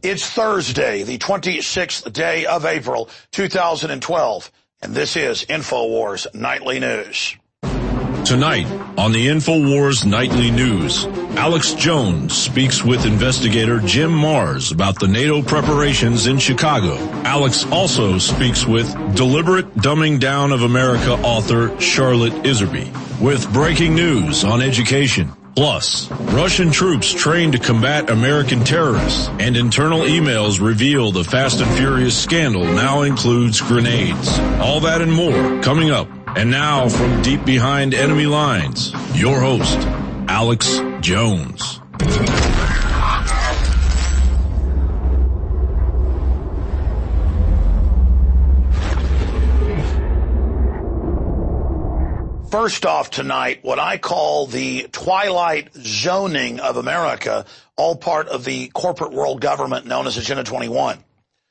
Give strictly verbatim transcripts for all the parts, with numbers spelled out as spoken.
It's Thursday, the twenty-sixth day of April, two thousand twelve, and this is InfoWars Nightly News. Tonight on the InfoWars Nightly News, Alex Jones speaks with investigator Jim Marrs about the NATO preparations in Chicago. Alex also speaks with Deliberate Dumbing Down of America author Charlotte Iserby. With breaking news on education, plus Russian troops trained to combat American terrorists, and internal emails reveal the Fast and Furious scandal now includes grenades. All that and more coming up. And now, from deep behind enemy lines, your host, Alex Jones. First off tonight, what I call the twilight zoning of America, all part of the corporate world government known as Agenda twenty-one.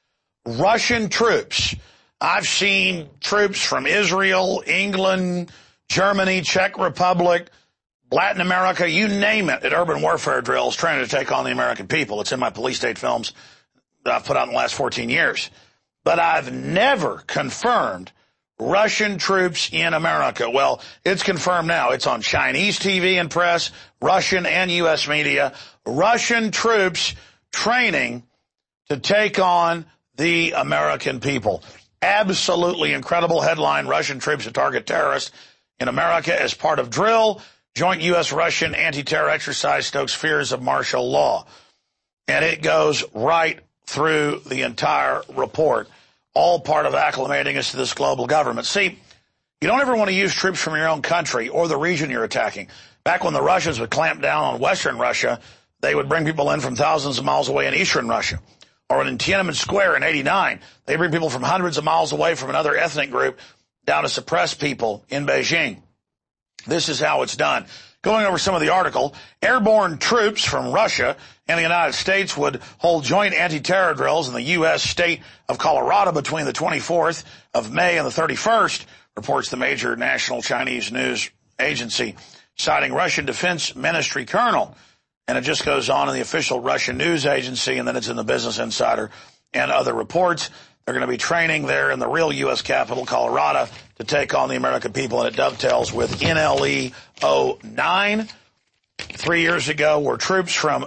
Russian troops. I've seen troops from Israel, England, Germany, Czech Republic, Latin America, you name it, at urban warfare drills trying to take on the American people. It's in my police state films that I've put out in the last fourteen years. But I've never confirmed Russian troops in America. Well, it's confirmed now. It's on Chinese T V and press, Russian and U S media. Russian troops training to take on the American people. Absolutely incredible headline. Russian troops to target terrorists in America as part of drill. Joint U S-Russian anti-terror exercise stokes fears of martial law. And it goes right through the entire report. All part of acclimating us to this global government. See, you don't ever want to use troops from your own country or the region you're attacking. Back when the Russians would clamp down on Western Russia, they would bring people in from thousands of miles away in Eastern Russia. Or in Tiananmen Square in eighty-nine, they bring people from hundreds of miles away from another ethnic group down to suppress people in Beijing. This is how it's done. Going over some of the article, airborne troops from Russia and the United States would hold joint anti-terror drills in the U S state of Colorado between the twenty-fourth of May and the thirty-first, reports the major national Chinese news agency, citing Russian Defense Ministry colonel. And it just goes on in the official Russian news agency, and then it's in the Business Insider and other reports. They're going to be training there in the real U S capital, Colorado, to take on the American people, and it dovetails with N L E oh nine. Three years ago, where troops from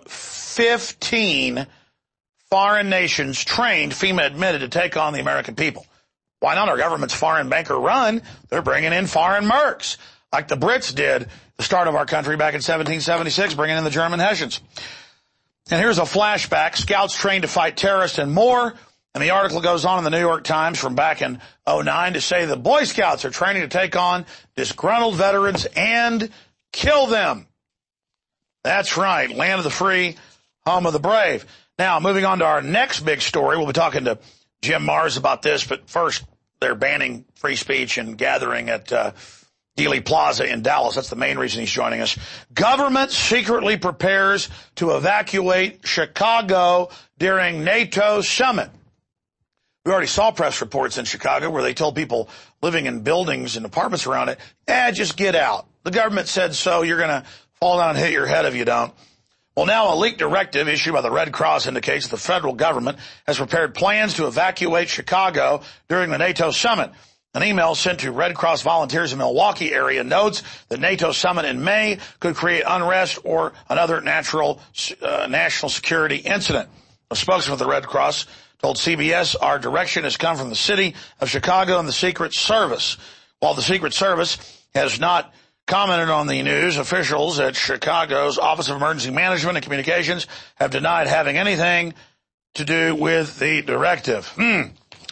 fifteen foreign nations trained, FEMA admitted, to take on the American people. Why not? Our government's foreign banker run. They're bringing in foreign mercs, like the Brits did the start of our country back in seventeen seventy-six, bringing in the German Hessians. And here's a flashback. Scouts trained to fight terrorists and more. And the article goes on in the New York Times from back in oh nine to say the Boy Scouts are training to take on disgruntled veterans and kill them. That's right. Land of the free, home of the brave. Now, moving on to our next big story. We'll be talking to Jim Marrs about this, but first, they're banning free speech and gathering at uh, Dealey Plaza in Dallas. That's the main reason he's joining us. Government secretly prepares to evacuate Chicago during NATO summit. We already saw press reports in Chicago where they told people living in buildings and apartments around it, eh, just get out. The government said so. You're going to fall down and hit your head if you don't. Well, now a leaked directive issued by the Red Cross indicates the federal government has prepared plans to evacuate Chicago during the NATO summit. An email sent to Red Cross volunteers in Milwaukee area notes the NATO summit in May could create unrest or another natural uh, national security incident. A spokesman for the Red Cross told C B S, our direction has come from the city of Chicago and the Secret Service. While the Secret Service has not commented on the news, officials at Chicago's Office of Emergency Management and Communications have denied having anything to do with the directive. Hmm.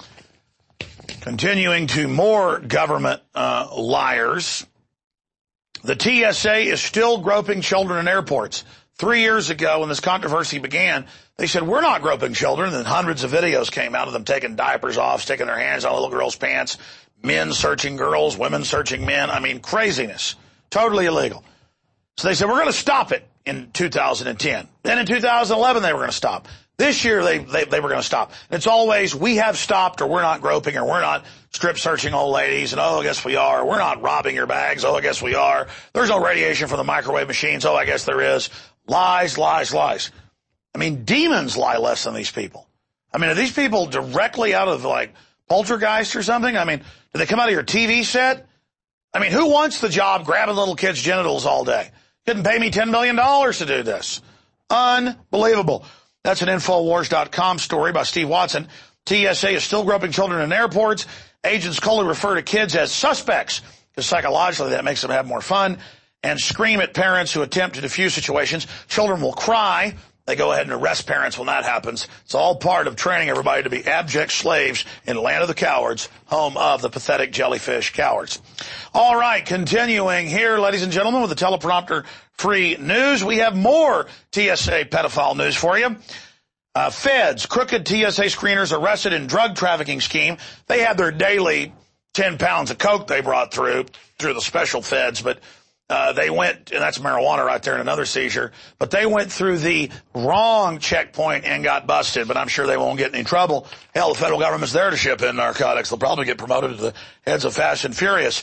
Continuing to more government uh, liars, the T S A is still groping children in airports. Three years ago, when this controversy began, they said, we're not groping children. And then hundreds of videos came out of them taking diapers off, sticking their hands on little girls' pants, men searching girls, women searching men. I mean, craziness. Totally illegal. So they said, we're going to stop it in two thousand ten. Then in two thousand eleven, they were going to stop. This year, they, they, they were going to stop. It's always, we have stopped, or we're not groping, or we're not strip searching old ladies, and oh, I guess we are. We're not robbing your bags. Oh, I guess we are. There's no radiation from the microwave machines. Oh, I guess there is. Lies, lies, lies. I mean, demons lie less than these people. I mean, are these people directly out of, like, Poltergeist or something? I mean, do they come out of your T V set? I mean, who wants the job grabbing little kids' genitals all day? Couldn't pay me ten million dollars to do this. Unbelievable. That's an Infowars dot com story by Steve Watson. T S A is still groping children in airports. Agents coldly refer to kids as suspects because psychologically that makes them have more fun, and scream at parents who attempt to defuse situations. Children will cry. They go ahead and arrest parents when that happens. It's all part of training everybody to be abject slaves in Land of the Cowards, home of the pathetic jellyfish cowards. All right, continuing here, ladies and gentlemen, with the teleprompter-free news. We have more T S A pedophile news for you. Uh, feds, crooked T S A screeners arrested in drug trafficking scheme. They had their daily ten pounds of coke they brought through, through the special feds, but Uh, they went, and that's marijuana right there in another seizure, but they went through the wrong checkpoint and got busted, but I'm sure they won't get in any trouble. Hell, the federal government's there to ship in narcotics. They'll probably get promoted to the heads of Fast and Furious.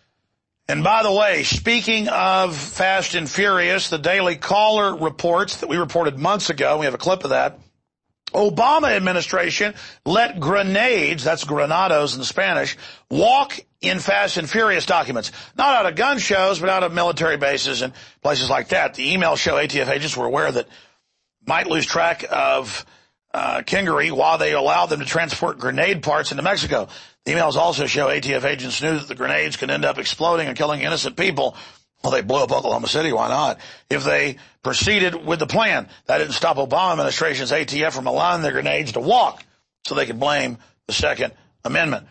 And by the way, speaking of Fast and Furious, the Daily Caller reports that we reported months ago, we have a clip of that, Obama administration let grenades, that's granados in Spanish, walk in Fast and Furious documents. Not out of gun shows, but out of military bases and places like that. The emails show A T F agents were aware that might lose track of uh, Kingery while they allowed them to transport grenade parts into Mexico. The emails also show A T F agents knew that the grenades could end up exploding and killing innocent people. Well, they blew up Oklahoma City. Why not? If they proceeded with the plan, that didn't stop Obama administration's A T F from allowing their grenades to walk so they could blame the Second Amendment.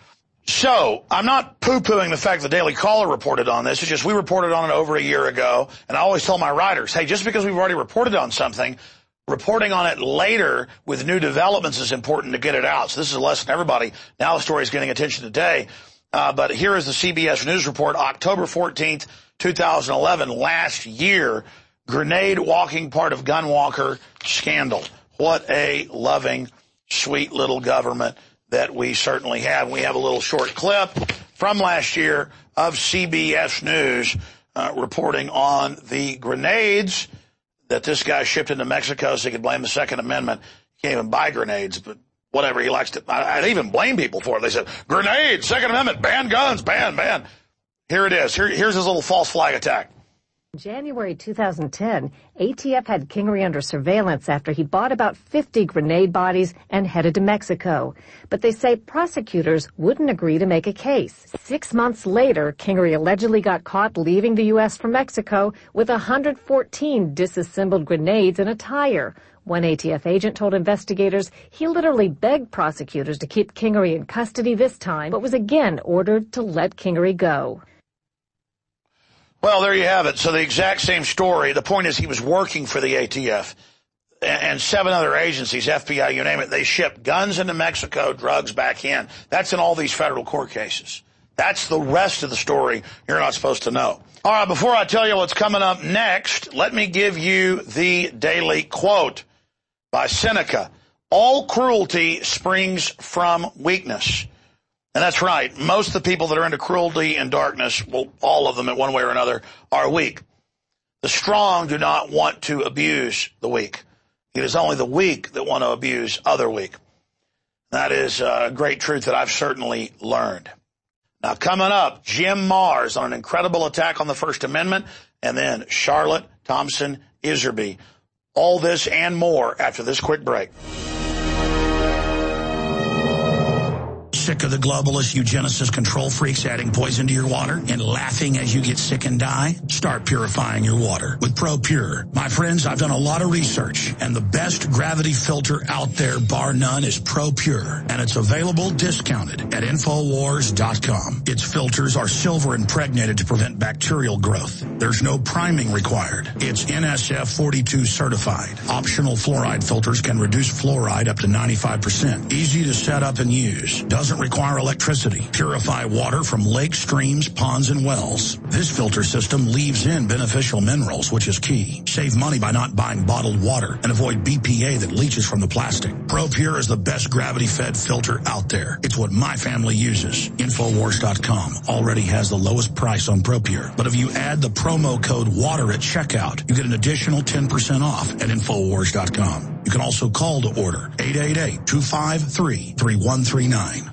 So I'm not poo-pooing the fact the Daily Caller reported on this. It's just we reported on it over a year ago, and I always tell my writers, hey, just because we've already reported on something, reporting on it later with new developments is important to get it out. So this is a lesson to everybody. Now the story is getting attention today. Uh, but here is the C B S News report, October fourteenth, two thousand eleven, last year, grenade walking part of Gunwalker scandal. What a loving, sweet little government that we certainly have. We have a little short clip from last year of C B S News uh, reporting on the grenades that this guy shipped into Mexico so he could blame the Second Amendment. He can't even buy grenades, but whatever, he likes to. I, I'd even blame people for it. They said, grenades, Second Amendment, ban guns, ban, ban. Here it is. Here, here's his little false flag attack. In January two thousand ten, A T F had Kingery under surveillance after he bought about fifty grenade bodies and headed to Mexico. But they say prosecutors wouldn't agree to make a case. Six months later, Kingery allegedly got caught leaving the U S from Mexico with one hundred fourteen disassembled grenades in a tire. One A T F agent told investigators he literally begged prosecutors to keep Kingery in custody this time, but was again ordered to let Kingery go. Well, there you have it. So the exact same story. The point is he was working for the A T F and seven other agencies, F B I, you name it. They shipped guns into Mexico, drugs back in. That's in all these federal court cases. That's the rest of the story you're not supposed to know. All right, before I tell you what's coming up next, let me give you the daily quote by Seneca. All cruelty springs from weakness. And that's right. Most of the people that are into cruelty and darkness, well, all of them in one way or another, are weak. The strong do not want to abuse the weak. It is only the weak that want to abuse other weak. That is a great truth that I've certainly learned. Now, coming up, Jim Marrs on an incredible attack on the First Amendment, and then Charlotte Thompson Iserby. All this and more after this quick break. Sick of the globalist eugenicist control freaks adding poison to your water and laughing as you get sick and die? Start purifying your water with ProPure. My friends, I've done a lot of research, and the best gravity filter out there, bar none, is ProPure, and it's available discounted at Infowars dot com. Its filters are silver impregnated to prevent bacterial growth. There's no priming required. It's N S F forty-two certified. Optional fluoride filters can reduce fluoride up to ninety-five percent. Easy to set up and use. Doesn't require electricity. Purify water from lakes, streams, ponds, and wells. This filter system leaves in beneficial minerals, which is key. Save money by not buying bottled water and avoid B P A that leaches from the plastic. ProPure is the best gravity-fed filter out there. It's what my family uses. Infowars dot com already has the lowest price on ProPure. But if you add the promo code WATER at checkout, you get an additional ten percent off at Infowars dot com. You can also call to order eight eight eight, two five three, three one three nine.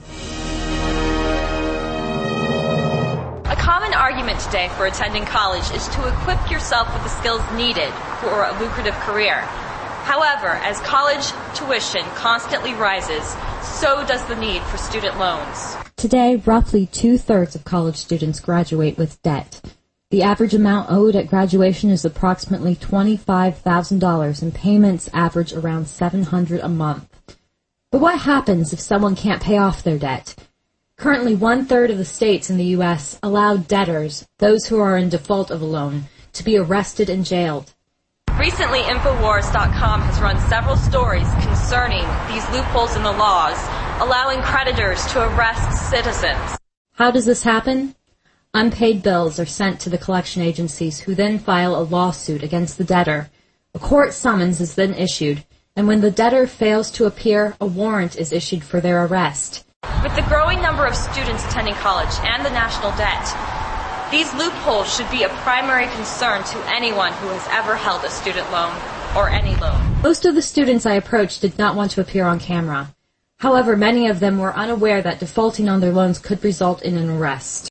A common argument today for attending college is to equip yourself with the skills needed for a lucrative career. However, as college tuition constantly rises, so does the need for student loans. Today, roughly two-thirds of college students graduate with debt. The average amount owed at graduation is approximately twenty-five thousand dollars, and payments average around seven hundred dollars a month. But what happens if someone can't pay off their debt? Currently, one-third of the states in the U S allow debtors, those who are in default of a loan, to be arrested and jailed. Recently, Infowars dot com has run several stories concerning these loopholes in the laws, allowing creditors to arrest citizens. How does this happen? Unpaid bills are sent to the collection agencies, who then file a lawsuit against the debtor. A court summons is then issued, and when the debtor fails to appear, a warrant is issued for their arrest. With the growing number of students attending college and the national debt, these loopholes should be a primary concern to anyone who has ever held a student loan or any loan. Most of the students I approached did not want to appear on camera. However, many of them were unaware that defaulting on their loans could result in an arrest.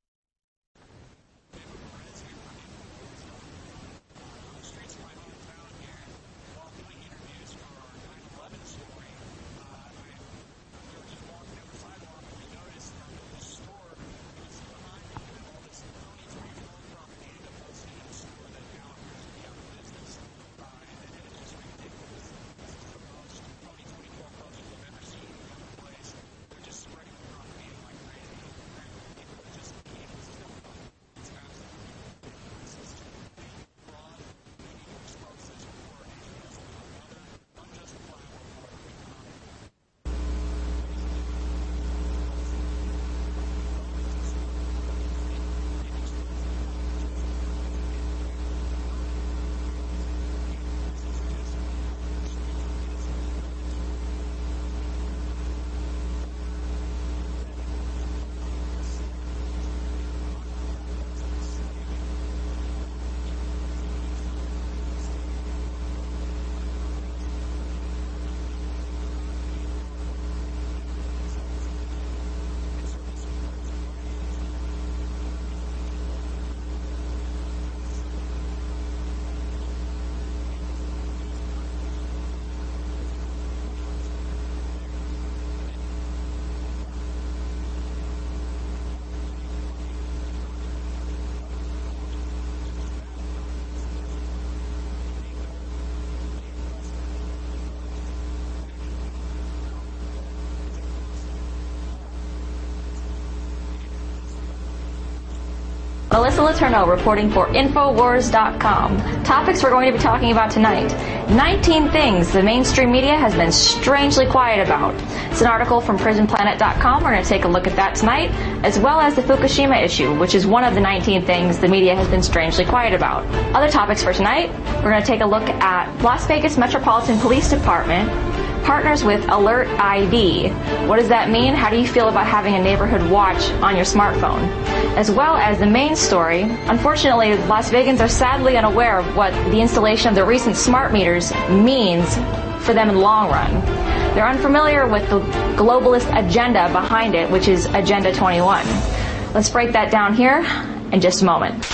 Melissa Letourneau reporting for Infowars dot com. Topics we're going to be talking about tonight. nineteen things the mainstream media has been strangely quiet about. It's an article from Prison Planet dot com. We're going to take a look at that tonight, as well as the Fukushima issue, which is one of the nineteen things the media has been strangely quiet about. Other topics for tonight, we're going to take a look at Las Vegas Metropolitan Police Department partners with Alert I D. What does that mean? How do you feel about having a neighborhood watch on your smartphone? As well as the main story, unfortunately, Las Vegans are sadly unaware of what the installation of the recent smart meters means for them in the long run. They're unfamiliar with the globalist agenda behind it, which is Agenda twenty-one. Let's break that down here in just a moment.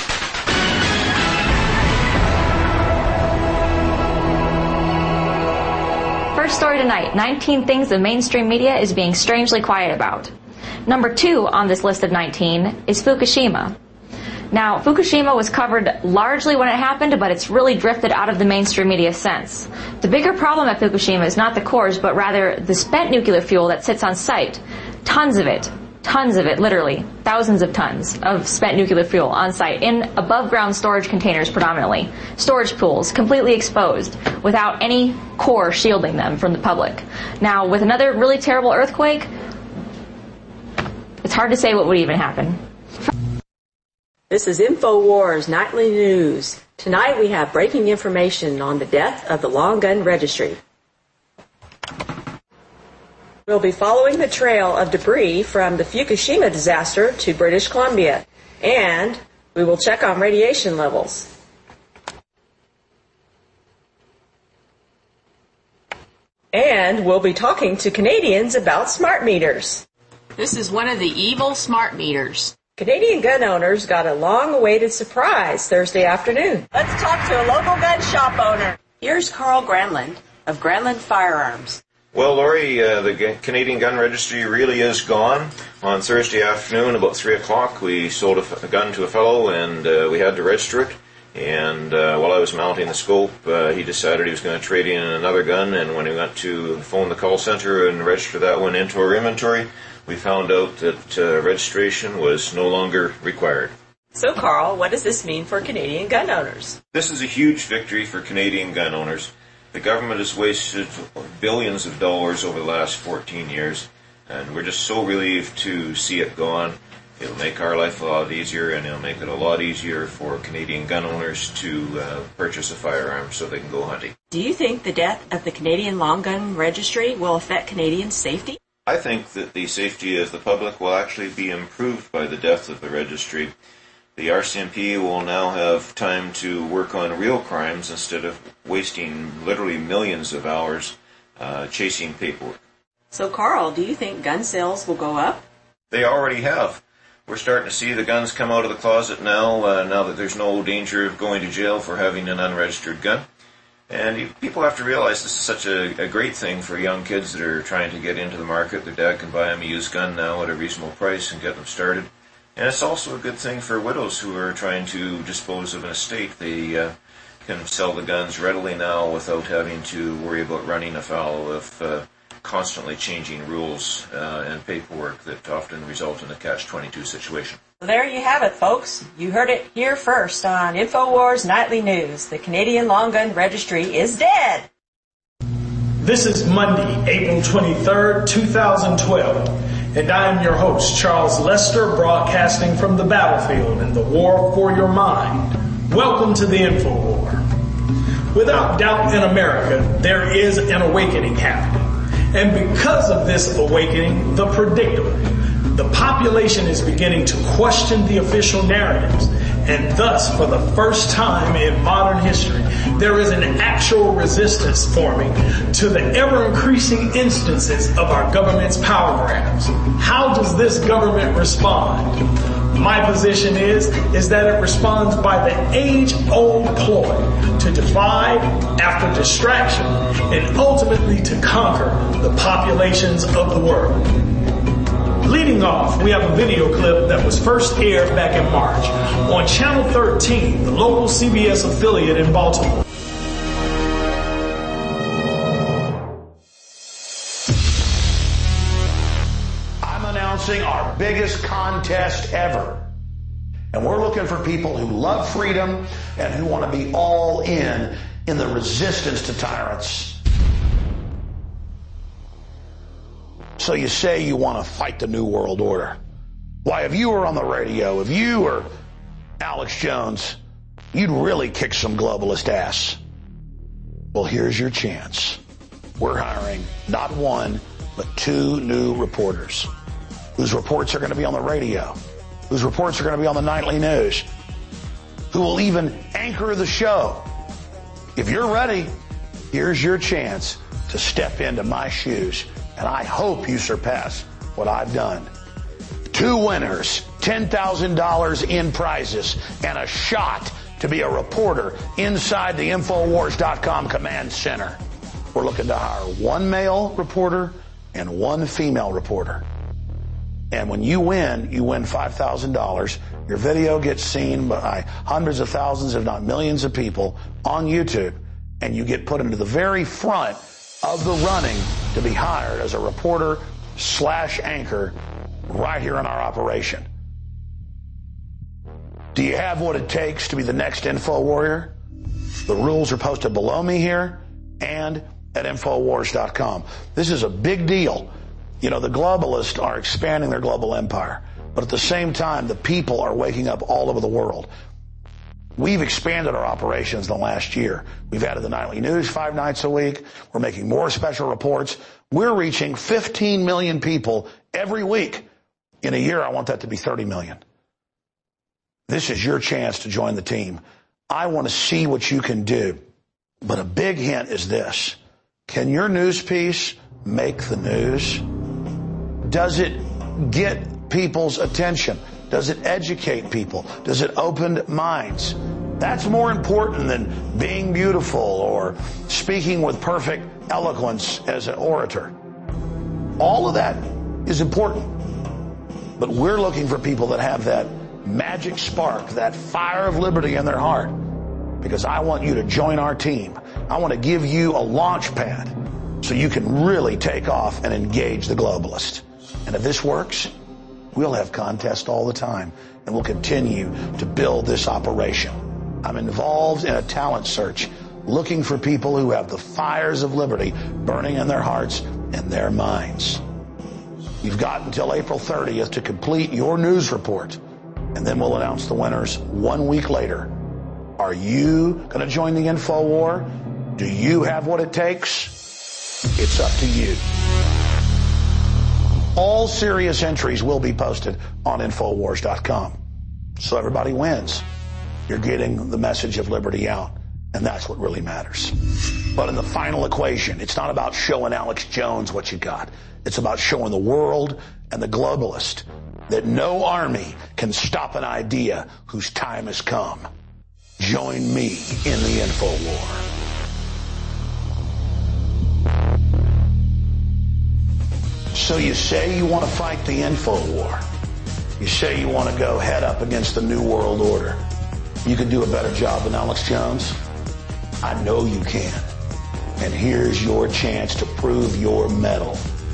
First story tonight, nineteen things the mainstream media is being strangely quiet about. Number two on this list of nineteen is Fukushima. Now, Fukushima was covered largely when it happened, but it's really drifted out of the mainstream media since. The bigger problem at Fukushima is not the cores, but rather the spent nuclear fuel that sits on site. Tons of it. Tons of it, literally. Thousands of tons of spent nuclear fuel on site in above-ground storage containers predominantly. Storage pools, completely exposed, without any core shielding them from the public. Now, with another really terrible earthquake, it's hard to say what would even happen. This is InfoWars Nightly News. Tonight we have breaking information on the death of the Long Gun Registry. We'll be following the trail of debris from the Fukushima disaster to British Columbia, and we will check on radiation levels. And we'll be talking to Canadians about smart meters. This is one of the evil smart meters. Canadian gun owners got a long-awaited surprise Thursday afternoon. Let's talk to a local gun shop owner. Here's Carl Granlund of Granlund Firearms. Well, Lori, uh, the Canadian Gun Registry really is gone. On Thursday afternoon, about three o'clock, we sold a, f- a gun to a fellow, and uh, we had to register it. And uh, while I was mounting the scope, uh, he decided he was going to trade in another gun. And when he went to phone the call center and register that one into our inventory, we found out that uh, registration was no longer required. So, Carl, what does this mean for Canadian gun owners? This is a huge victory for Canadian gun owners. The government has wasted billions of dollars over the last fourteen years, and we're just so relieved to see it gone. It'll make our life a lot easier, and it'll make it a lot easier for Canadian gun owners to uh, purchase a firearm so they can go hunting. Do you think the death of the Canadian Long Gun Registry will affect Canadians' safety? I think that the safety of the public will actually be improved by the death of the registry. The R C M P will now have time to work on real crimes instead of wasting literally millions of hours uh, chasing paperwork. So, Carl, do you think gun sales will go up? They already have. We're starting to see the guns come out of the closet now, uh, now that there's no danger of going to jail for having an unregistered gun. And you, people have to realize this is such a, a great thing for young kids that are trying to get into the market. Their dad can buy them a used gun now at a reasonable price and get them started. And it's also a good thing for widows who are trying to dispose of an estate. They uh, can sell the guns readily now without having to worry about running afoul of uh, constantly changing rules uh, and paperwork that often result in a catch twenty-two situation. There you have it, folks. You heard it here first on InfoWars Nightly News. The Canadian Long Gun Registry is dead. This is Monday, April twenty-third, two thousand twelve, and I am your host, Charles Lester, broadcasting from the battlefield in the war for your mind. Welcome to the InfoWar. Without doubt in America, there is an awakening happening. And because of this awakening, the predictable, the population is beginning to question the official narratives. And thus, for the first time in modern history, there is an actual resistance forming to the ever-increasing instances of our government's power grabs. How does this government respond? My position is, is that it responds by the age-old ploy to divide after distraction and ultimately to conquer the populations of the world. Leading off, we have a video clip that was first aired back in March on Channel thirteen, the local C B S affiliate in Baltimore. I'm announcing our biggest contest ever. And we're looking for people who love freedom and who want to be all in in the resistance to tyrants. So you say you want to fight the New World Order. Why, if you were on the radio, if you were Alex Jones, you'd really kick some globalist ass. Well, here's your chance. We're hiring not one, but two new reporters whose reports are going to be on the radio, whose reports are going to be on the nightly news, who will even anchor the show. If you're ready, here's your chance to step into my shoes. And I hope you surpass what I've done. Two winners, ten thousand dollars in prizes, and a shot to be a reporter inside the Infowars dot com command center. We're looking to hire one male reporter and one female reporter. And when you win, you win five thousand dollars. Your video gets seen by hundreds of thousands, if not millions of people on YouTube. And you get put into the very front of the running to be hired as a reporter slash anchor right here in our operation. Do you have what it takes to be the next Info Warrior? The rules are posted below me here and at Infowars dot com. This is a big deal. You know, the globalists are expanding their global empire, but at the same time, the people are waking up all over the world. We've expanded our operations in the last year. We've added the nightly news five nights a week. We're making more special reports. We're reaching fifteen million people every week. In a year, I want that to be thirty million. This is your chance to join the team. I want to see what you can do. But a big hint is this. Can your news piece make the news? Does it get people's attention? Does it educate people? Does it open minds? That's more important than being beautiful or speaking with perfect eloquence as an orator. All of that is important. But we're looking for people that have that magic spark, that fire of liberty in their heart. Because I want you to join our team. I want to give you a launch pad so you can really take off and engage the globalist. And if this works, we'll have contests all the time, and we'll continue to build this operation. I'm involved in a talent search, looking for people who have the fires of liberty burning in their hearts and their minds. You've got until April thirtieth to complete your news report, and then we'll announce the winners one week later. Are you going to join the InfoWar? Do you have what it takes? It's up to you. All serious entries will be posted on Infowars dot com. So everybody wins. You're getting the message of liberty out, and that's what really matters. But in the final equation, it's not about showing Alex Jones what you got. It's about showing the world and the globalist that no army can stop an idea whose time has come. Join me in the InfoWar. So you say you want to fight the InfoWar. You say you want to go head up against the New World Order. You can do a better job than Alex Jones? I know you can. And here's your chance to prove your mettle.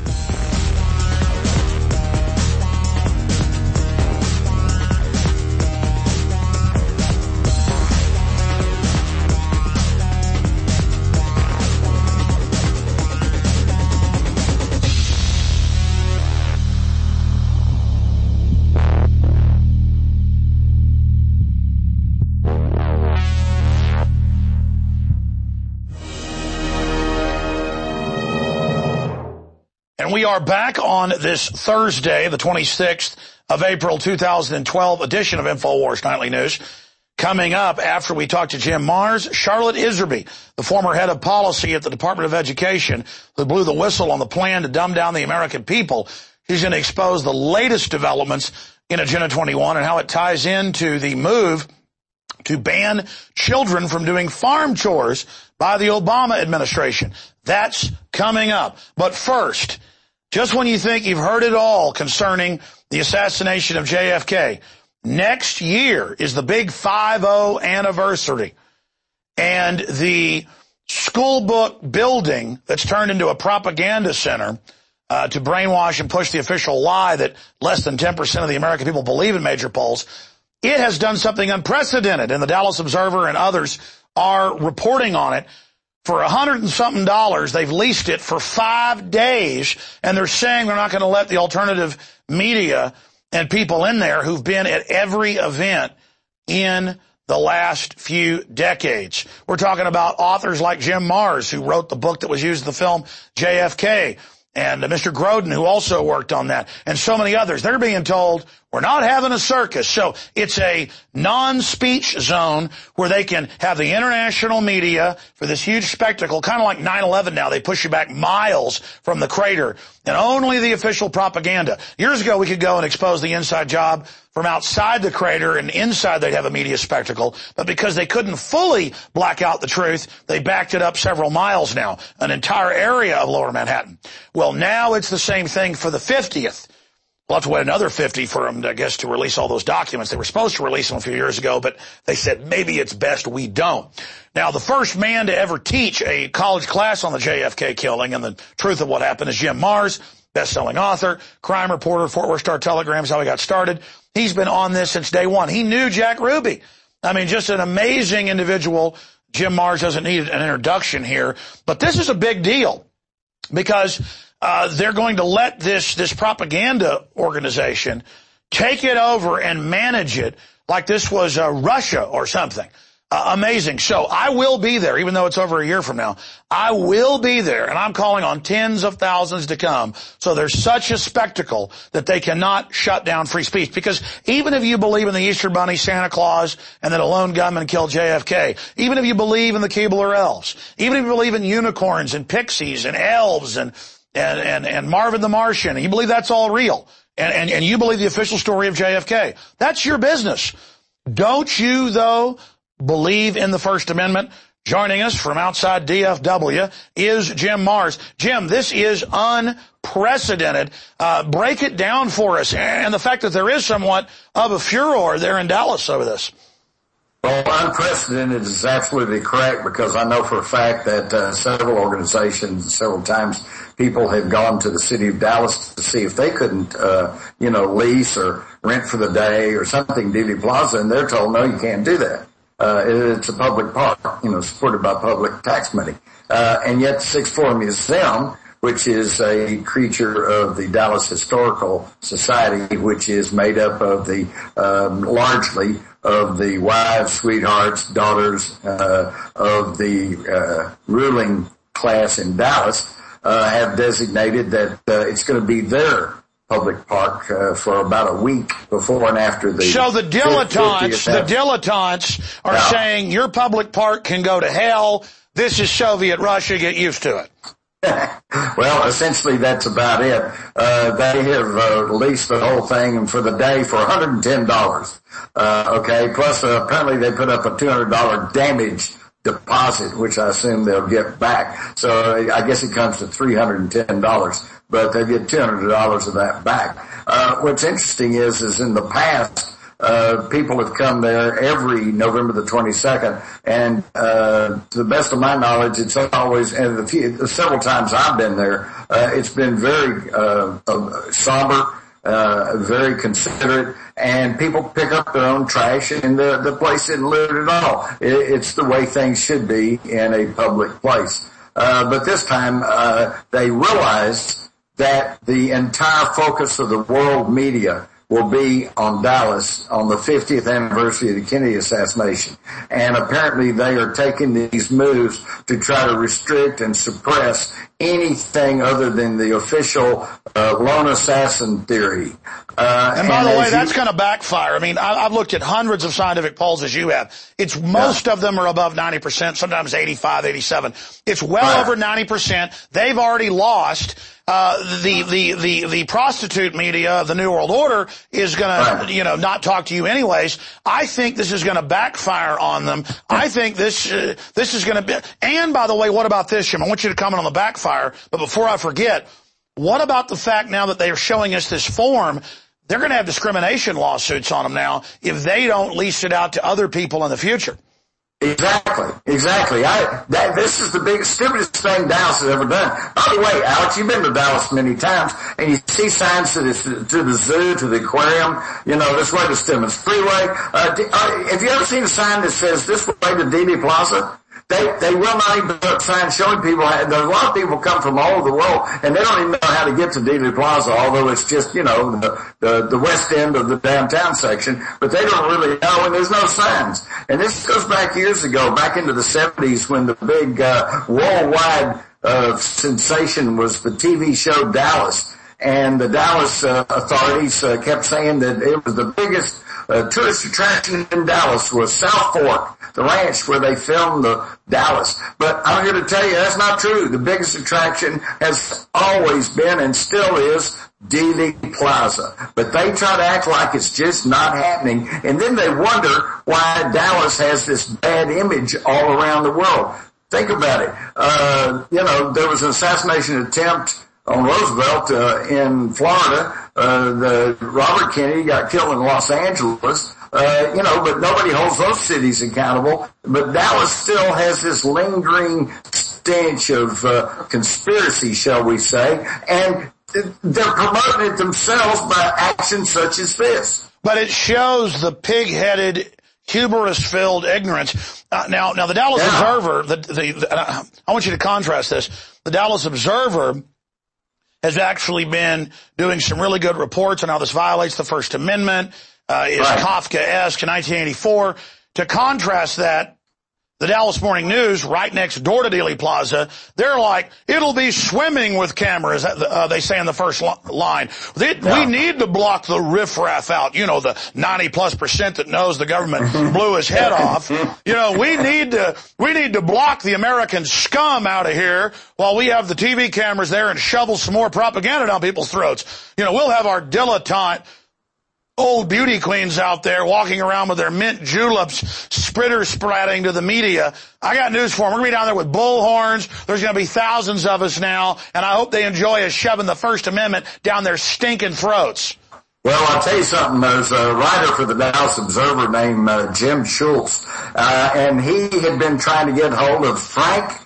And we are back on this Thursday, the twenty-sixth of April, two thousand twelve edition of InfoWars Nightly News. Coming up after we talk to Jim Marrs, Charlotte Iserby, the former head of policy at the Department of Education, who blew the whistle on the plan to dumb down the American people. She's going to expose the latest developments in Agenda twenty-one and how it ties into the move to ban children from doing farm chores by the Obama administration. That's coming up. But first, just when you think you've heard it all concerning the assassination of J F K, next year is the big five oh anniversary. And the school book building that's turned into a propaganda center uh, to brainwash and push the official lie that less than ten percent of the American people believe in major polls, it has done something unprecedented, and the Dallas Observer and others are reporting on it. For a hundred and something dollars, they've leased it for five days, and they're saying they're not going to let the alternative media and people in there who've been at every event in the last few decades. We're talking about authors like Jim Marrs, who wrote the book that was used in the film J F K, and Mister Grodin, who also worked on that, and so many others. They're being told, we're not having a circus. So it's a non-speech zone where they can have the international media for this huge spectacle, kind of like nine eleven now. They push you back miles from the crater, and only the official propaganda. Years ago, we could go and expose the inside job from outside the crater, and inside they'd have a media spectacle. But because they couldn't fully black out the truth, they backed it up several miles now, an entire area of Lower Manhattan. Well, now it's the same thing for the fiftieth. We'll have to wait another fifty for them, I guess, to release all those documents. They were supposed to release them a few years ago, but they said maybe it's best we don't. Now, the first man to ever teach a college class on the J F K killing and the truth of what happened is Jim Marrs, best-selling author, crime reporter, Fort Worth Star-Telegram is how he got started. He's been on this since day one. He knew Jack Ruby. I mean, just an amazing individual. Jim Marrs doesn't need an introduction here, but this is a big deal because Uh, they're going to let this, this propaganda organization take it over and manage it like this was uh, Russia or something. Uh, amazing. So I will be there, even though it's over a year from now. I will be there, and I'm calling on tens of thousands to come. So there's such a spectacle that they cannot shut down free speech. Because even if you believe in the Easter Bunny, Santa Claus, and that a lone gunman killed J F K, even if you believe in the Keebler elves, even if you believe in unicorns and pixies and elves and and and, and Marvin the Martian, and you believe that's all real, and, and and you believe the official story of J F K, that's your business. Don't you, though, believe in the First Amendment? Joining us from outside D F W is Jim Marrs. Jim, this is unprecedented. Uh, break it down for us, and the fact that there is somewhat of a furor there in Dallas over this. Well, unprecedented is absolutely correct, because I know for a fact that uh, several organizations, several times, people have gone to the city of Dallas to see if they couldn't, uh, you know, lease or rent for the day or something Dealey Plaza, and they're told, no, you can't do that. Uh, it's a public park, you know, supported by public tax money. Uh, and yet the Sixth Floor Museum, which is a creature of the Dallas Historical Society, which is made up of the, um, largely of the wives, sweethearts, daughters, uh, of the, uh, ruling class in Dallas, uh, have designated that, uh, it's going to be their public park uh, for about a week before and after the. So the dilettantes, the dilettantes are yeah. saying your public park can go to hell. This is Soviet Russia. Get used to it. Well, essentially that's about it. Uh, they have uh, leased the whole thing and for the day for one hundred ten dollars. Uh, okay, plus uh, apparently they put up a two hundred dollars damage deposit, which I assume they'll get back. So I guess it comes to three hundred ten dollars, but they get two hundred dollars of that back. Uh, what's interesting is, is in the past, uh, people have come there every November the twenty-second, and, uh, to the best of my knowledge, it's always, and the few, the several times I've been there, uh, it's been very, uh, uh somber, uh, very considerate, and people pick up their own trash, and the, the place isn't looted at all. It, it's the way things should be in a public place. Uh, but this time, uh, they realized that the entire focus of the world media will be on Dallas on the fiftieth anniversary of the Kennedy assassination. And apparently they are taking these moves to try to restrict and suppress anything other than the official uh, lone assassin theory. Uh, and by and the way, you, that's going to backfire. I mean, I, I've looked at hundreds of scientific polls as you have. It's most yeah. of them are above ninety percent, sometimes eighty-five, eighty-seven. It's well right. over ninety percent. They've already lost. Uh, the, the, the, the prostitute media of the New World Order is gonna, right. you know, not talk to you anyways. I think this is gonna backfire on them. I think this, uh, this is gonna be, and by the way, what about this, Jim? I want you to comment on the backfire, but before I forget, what about the fact now that they are showing us this form, they're gonna have discrimination lawsuits on them now if they don't lease it out to other people in the future. Exactly, exactly. I, that, this is the biggest, stupidest thing Dallas has ever done. By the way, Alex, you've been to Dallas many times, and you see signs to, this, to the zoo, to the aquarium, you know, this way to Stevens Freeway. Uh, uh, have you ever seen a sign that says this way to Dealey Plaza? They, they will not even put signs showing people. There's a lot of people come from all over the world, and they don't even know how to get to Dealey Plaza, although it's just, you know, the, the, the west end of the downtown section, but they don't really know, and there's no signs. And this goes back years ago, back into the seventies, when the big, uh, worldwide, uh, sensation was the T V show Dallas. And the Dallas, uh, authorities, uh, kept saying that it was the biggest, uh, tourist attraction in Dallas was South Fork, the ranch where they filmed the Dallas. But I'm here to tell you that's not true. The biggest attraction has always been and still is Dealey Plaza. But they try to act like it's just not happening, and then they wonder why Dallas has this bad image all around the world. Think about it. Uh, you know, there was an assassination attempt on Roosevelt uh, in Florida. Uh, the Robert Kennedy got killed in Los Angeles. Uh, you know, but nobody holds those cities accountable. But Dallas still has this lingering stench of uh, conspiracy, shall we say, and they're promoting it themselves by actions such as this. But it shows the pig-headed, hubris-filled ignorance. Uh, now, now the Dallas yeah. Observer, the, the, the uh, I want you to contrast this. The Dallas Observer has actually been doing some really good reports on how this violates the First Amendment, uh, is right. Kafkaesque in nineteen eighty-four. To contrast that, the Dallas Morning News, right next door to Dealey Plaza, they're like, it'll be swimming with cameras, uh, they say in the first lo- line. They, yeah. We need to block the riffraff out, you know, the ninety plus percent that knows the government blew his head off. You know, we need to, we need to block the American scum out of here while we have the T V cameras there and shovel some more propaganda down people's throats. You know, we'll have our dilettante old beauty queens out there walking around with their mint juleps, spritter spratting to the media. I got news for them. We're going to be down there with bullhorns. There's going to be thousands of us now, and I hope they enjoy us shoving the First Amendment down their stinking throats. Well, I'll tell you something. There's a writer for the Dallas Observer named uh, Jim Schultz, uh, and he had been trying to get hold of Frank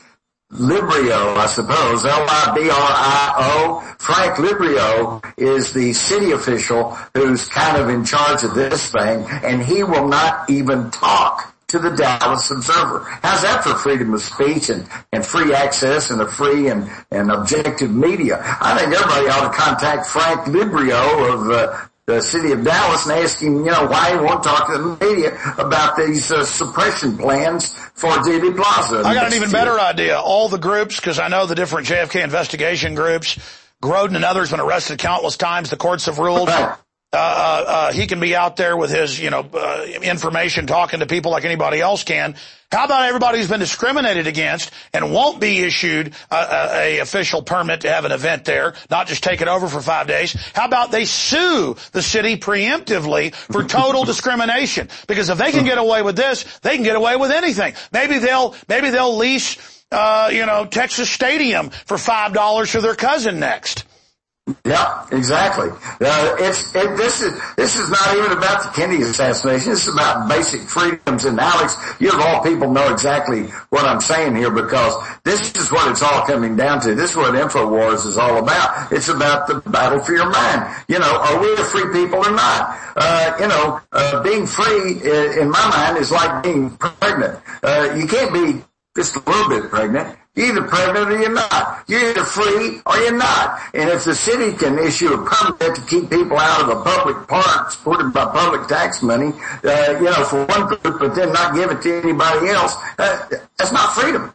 Librio, I suppose, L I B R I O. Frank Librio is the city official who's kind of in charge of this thing, and he will not even talk to the Dallas Observer. How's that for freedom of speech and, and free access and a free and, and objective media? I think everybody ought to contact Frank Librio of uh, the city of Dallas and ask him, you know, why he won't talk to the media about these uh, suppression plans for Dealey Plaza. I got an even better idea. All the groups, because I know the different J F K investigation groups, Grodin and others been arrested countless times. The courts have ruled. Right. Uh, uh, uh, he can be out there with his, you know, uh, information, talking to people like anybody else can. How about everybody who's been discriminated against and won't be issued a, a, a official permit to have an event there, not just take it over for five days? How about they sue the city preemptively for total discrimination? Because if they can get away with this, they can get away with anything. Maybe they'll, maybe they'll lease, uh, you know, Texas Stadium for five dollars to their cousin next. Yeah, exactly. Uh, it's it, this is this is not even about the Kennedy assassination. This is about basic freedoms. And Alex, you of all people know exactly what I'm saying here, because this is what it's all coming down to. This is what InfoWars is all about. It's about the battle for your mind. You know, are we a free people or not? Uh, you know, uh, being free in my mind is like being pregnant. Uh, you can't be just a little bit pregnant. You're either pregnant or you're not. You're either free or you're not. And if the city can issue a permit to keep people out of a public park supported by public tax money, uh, you know, for one group, but then not give it to anybody else, uh, that's not freedom.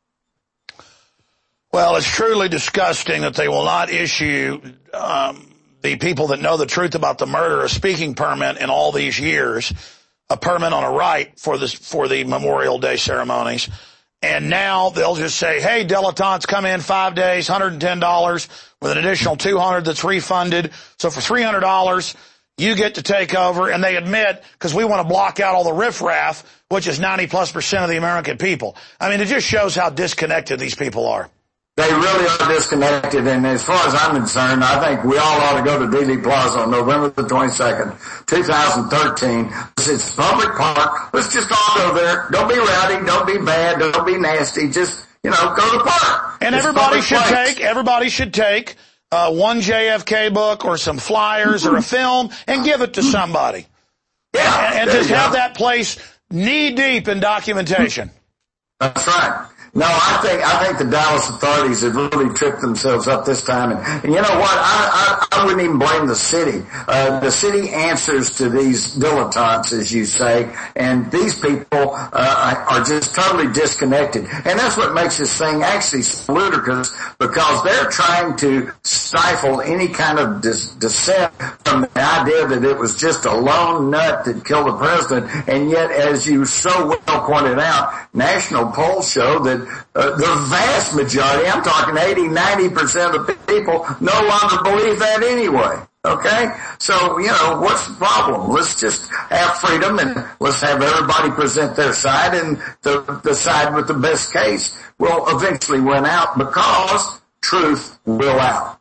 Well, it's truly disgusting that they will not issue um, the people that know the truth about the murder a speaking permit in all these years, a permit on a right for this for the Memorial Day ceremonies. And now they'll just say, hey, dilettantes, come in five days, one hundred ten dollars with an additional two hundred dollars that's refunded. So for three hundred dollars, you get to take over. And they admit, because we want to block out all the riffraff, which is ninety plus percent of the American people. I mean, it just shows how disconnected these people are. They really are disconnected, and as far as I'm concerned, I think we all ought to go to Dealey Plaza on November the twenty-second, two thousand thirteen. It's a public park. Let's just all go there. Don't be rowdy. Don't be bad. Don't be nasty. Just, you know, go to the park. And it's everybody should place. take, everybody should take uh, one J F K book or some flyers or a film and give it to somebody. Yeah. And, and just have that place knee deep in documentation. That's right. No, I think I think the Dallas authorities have really tripped themselves up this time, and, and you know what? I, I I wouldn't even blame the city. Uh, the city answers to these dilettantes, as you say, and these people uh, are just totally disconnected, and that's what makes this thing actually ludicrous, because they're trying to stifle any kind of dis- dissent from the idea that it was just a lone nut that killed the president, and yet, as you so well pointed out, national polls show that Uh, the vast majority, I'm talking eighty, ninety percent of the people no longer believe that anyway. Okay? So, you know, what's the problem? Let's just have freedom and let's have everybody present their side, and the, the side with the best case will eventually win out, because truth will out.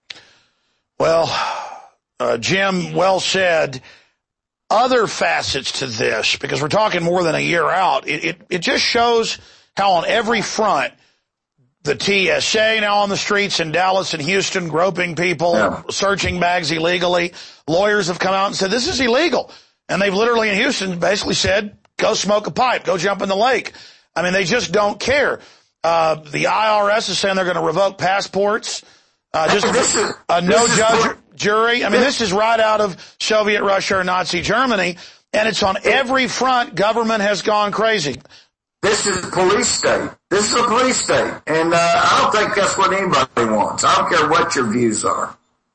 Well, uh, Jim, well said. Other facets to this, because we're talking more than a year out, it, it, it just shows how on every front, the T S A now on the streets in Dallas and Houston, groping people, yeah. searching bags illegally. Lawyers have come out and said, this is illegal. And they've literally in Houston basically said, go smoke a pipe, go jump in the lake. I mean, they just don't care. Uh, the I R S is saying they're going to revoke passports. Uh, just this is, a no this judge for, jury. I mean, this is right out of Soviet Russia or Nazi Germany. And it's on every front. Government has gone crazy. This is a police state. This is a police state. And uh, I don't think that's what anybody wants. I don't care what your views are.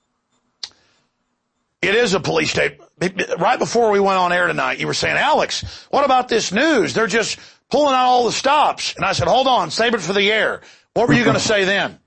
It is a police state. Right before we went on air tonight, you were saying, Alex, what about this news? They're just pulling out all the stops. And I said, hold on, save it for the air. What were you going to say then?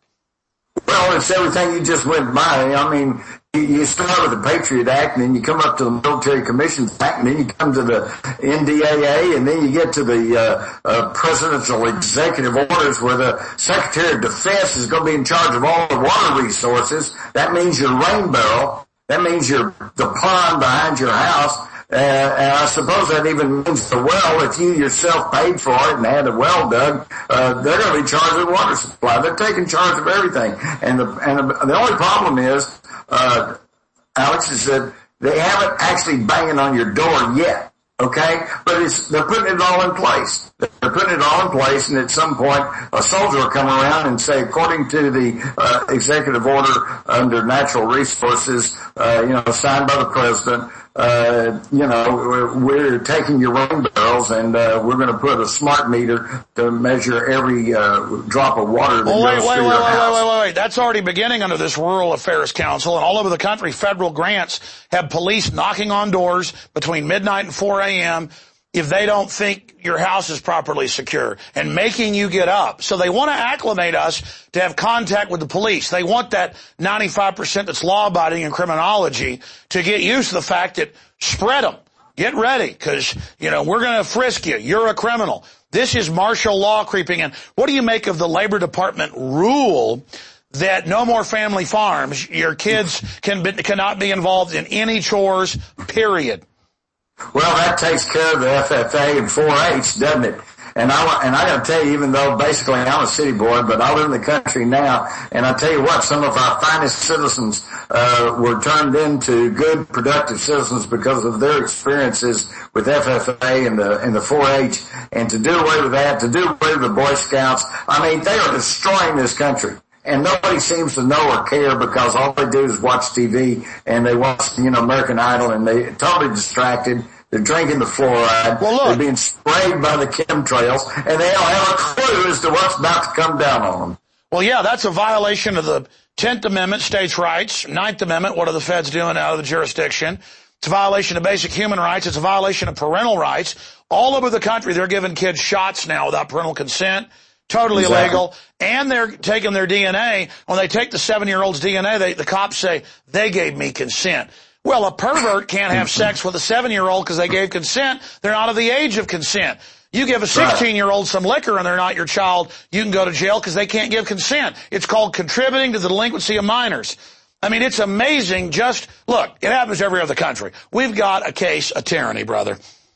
Well, it's everything you just went by. I mean, you start with the Patriot Act, and then you come up to the Military Commissions Act, and then you come to the N D A A, and then you get to the uh, uh, presidential executive orders where the Secretary of Defense is going to be in charge of all the water resources. That means your rain barrel. That means your the pond behind your house. Uh, and I suppose that even means the well. If you yourself paid for it and had a well dug, uh, they're going to be charged with water supply. They're taking charge of everything. And the, and the, the only problem is, uh, Alex, is that they haven't actually banging on your door yet. Okay? But it's, they're putting it all in place. They're putting it all in place, and at some point, a soldier will come around and say, according to the, uh, executive order under natural resources, uh, you know, signed by the president, uh, you know, we're, we're taking your rain barrels, and, uh, we're going to put a smart meter to measure every, uh, drop of water that well, wait, goes wait, through wait, your wait, house. wait, wait, wait. That's already beginning under this Rural Affairs Council, and all over the country, federal grants have police knocking on doors between midnight and four a.m. if they don't think your house is properly secure, and making you get up. So they want to acclimate us to have contact with the police. They want that ninety-five percent that's law-abiding in criminology to get used to the fact that spread them. Get ready, because, you know, we're going to frisk you. You're a criminal. This is martial law creeping in. What do you make of the Labor Department rule that no more family farms? Your kids can be, cannot be involved in any chores, period. Well, that takes care of the F F A and four H, doesn't it? And I, and I gotta tell you, even though basically I'm a city boy, but I live in the country now, and I tell you what, some of our finest citizens, uh, were turned into good, productive citizens because of their experiences with F F A and the, and the four H, and to do away with that, to do away with the Boy Scouts, I mean, they are destroying this country. And nobody seems to know or care because all they do is watch T V and they watch, you know, American Idol, and they're totally distracted. They're drinking the fluoride. Well, look. They're being sprayed by the chemtrails, and they don't have a clue as to what's about to come down on them. Well, yeah, that's a violation of the tenth Amendment, states' rights. ninth Amendment, what are the feds doing out of the jurisdiction? It's a violation of basic human rights. It's a violation of parental rights. All over the country, they're giving kids shots now without parental consent. Totally exactly. illegal. And they're taking their D N A. When they take the seven-year-old's D N A, they, the cops say, they gave me consent. Well, a pervert can't have sex with a seven-year-old because they gave consent. They're not of the age of consent. You give a sixteen-year-old some liquor and they're not your child, you can go to jail because they can't give consent. It's called contributing to the delinquency of minors. I mean, it's amazing. Just, look, it happens every other country. We've got a case of tyranny, brother.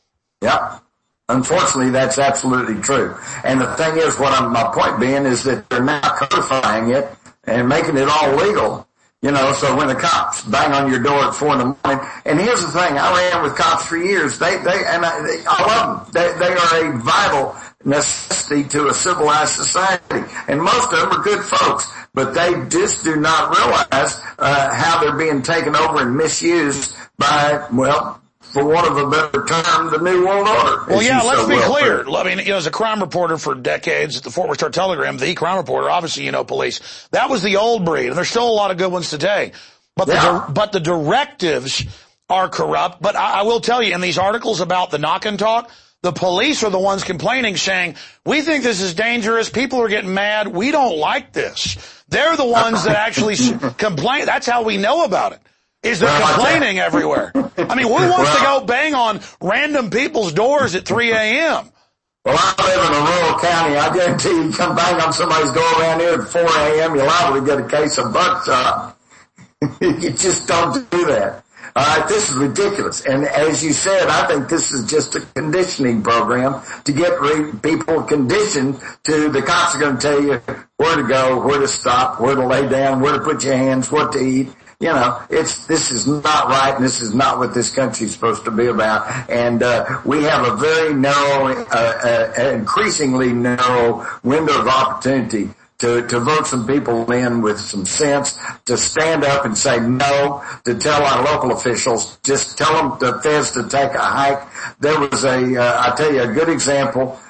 Yeah. Unfortunately, that's absolutely true. And the thing is, what I'm, my point being is that they're now codifying it and making it all legal. You know, so when the cops bang on your door at four in the morning, and here's the thing, I ran with cops for years. They, they, and I, they, I love them. They, they are a vital necessity to a civilized society. And most of them are good folks, but they just do not realize, uh, how they're being taken over and misused by, well, for want of a better term, the New World Order. Well, yeah, let's so be well clear. Put. I mean, you know, as a crime reporter for decades at the Fort Worth Star-Telegram, the crime reporter, obviously you know police. That was the old breed, and there's still a lot of good ones today. But yeah. the but the directives are corrupt. But I, I will tell you, in these articles about the knock and talk, the police are the ones complaining, saying, we think this is dangerous. People are getting mad. We don't like this. They're the ones that actually complain. That's how we know about it. Is they're well, complaining everywhere. I mean, who wants well, to go bang on random people's doors at three a.m.? Well, I live in a rural county. I guarantee you come bang on somebody's door around here at four a.m., you're liable to get a case of buckshot. You just don't do that. All right, this is ridiculous. And as you said, I think this is just a conditioning program to get re- people conditioned to the cops are going to tell you where to go, where to stop, where to lay down, where to put your hands, what to eat. You know, it's, this is not right, and this is not what this country is supposed to be about. And, uh, we have a very narrow, uh, uh, increasingly narrow window of opportunity to, to vote some people in with some sense, to stand up and say no, to tell our local officials, just tell them the feds to take a hike. There was a, uh, I tell you, a good example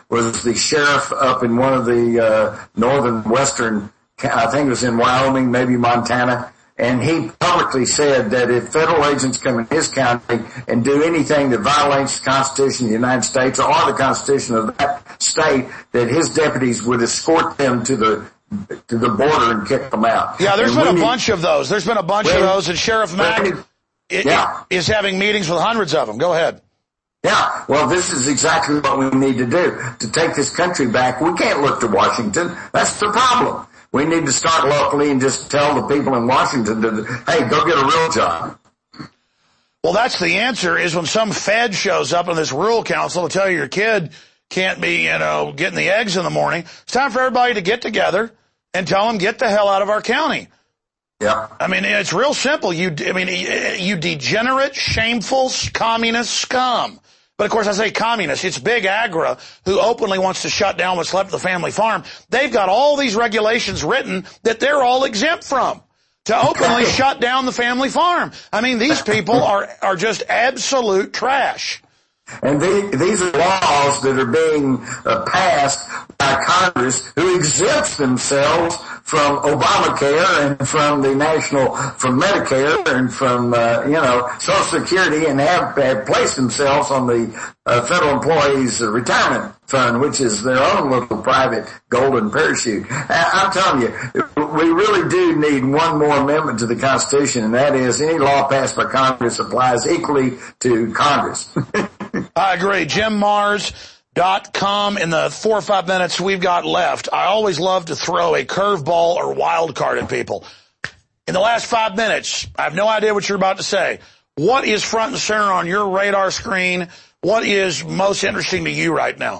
was the sheriff up in one of the uh, northern western, I think it was in Wyoming, maybe Montana. And he publicly said that if federal agents come in his county and do anything that violates the Constitution of the United States or the Constitution of that state, that his deputies would escort them to the to the border and kick them out. Yeah, there's and been a you, bunch of those. There's been a bunch when, of those, and Sheriff Mack you, yeah. is having meetings with hundreds of them. Go ahead. Yeah, well, this is exactly what we need to do to take this country back. We can't look to Washington. That's the problem. We need to start locally and just tell the people in Washington to, hey, go get a real job. Well, that's the answer, is when some Fed shows up in this rural council to tell you your kid can't be, you know, getting the eggs in the morning. It's time for everybody to get together and tell them, get the hell out of our county. Yeah. I mean, it's real simple. You, I mean, you degenerate, shameful, communist scum. But of course, I say communist. It's Big Agra who openly wants to shut down what's left of the family farm. They've got all these regulations written that they're all exempt from to openly shut down the family farm. I mean, these people are, are just absolute trash. And they, these are laws that are being uh, passed by Congress, who exempts themselves from Obamacare and from the national, from Medicare and from, uh, you know, Social Security, and have, have placed themselves on the uh, Federal Employees Retirement Fund, which is their own little private golden parachute. I'm telling you, we really do need one more amendment to the Constitution, and that is any law passed by Congress applies equally to Congress. I agree. Jim Marrs dot com. In the four or five minutes we've got left, I always love to throw a curveball or wild card at people. In the last five minutes, I have no idea what you're about to say. What is front and center on your radar screen? What is most interesting to you right now?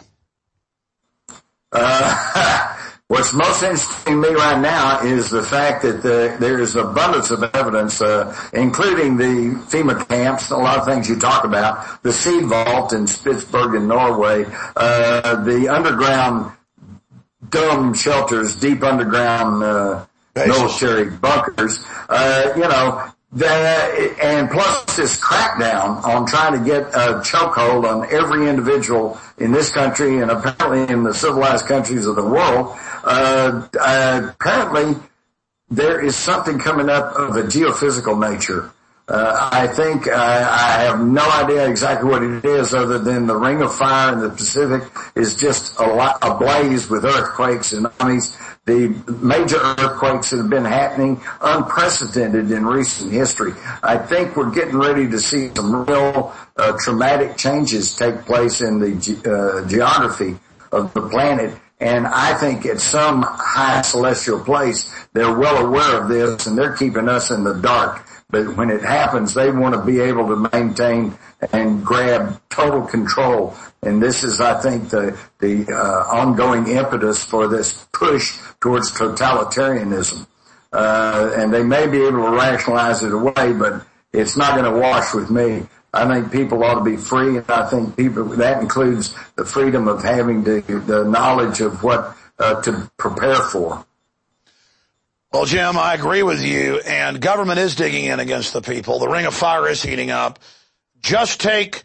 Uh, what's most interesting to me right now is the fact that the, there's abundance of evidence, uh, including the FEMA camps, a lot of things you talk about, the seed vault in Spitsbergen, Norway, uh, the underground dumb shelters, deep underground, uh, military bunkers, uh, you know, The, and plus this crackdown on trying to get a chokehold on every individual in this country and apparently in the civilized countries of the world. Uh, uh, apparently there is something coming up of a geophysical nature. Uh, I think, uh, I have no idea exactly what it is other than the Ring of Fire in the Pacific is just a lot, ablaze with earthquakes and tsunamis. The major earthquakes that have been happening, unprecedented in recent history. I think we're getting ready to see some real uh, traumatic changes take place in the ge- uh, geography of the planet. And I think at some high celestial place, they're well aware of this and they're keeping us in the dark. But when it happens, they want to be able to maintain and grab total control. And this is, I think, the, the uh, ongoing impetus for this push towards totalitarianism. Uh, and they may be able to rationalize it away, but it's not going to wash with me. I think people ought to be free, and I think people, that includes the freedom of having the, the knowledge of what uh, to prepare for. Well, Jim, I agree with you, and government is digging in against the people. The Ring of Fire is heating up. Just take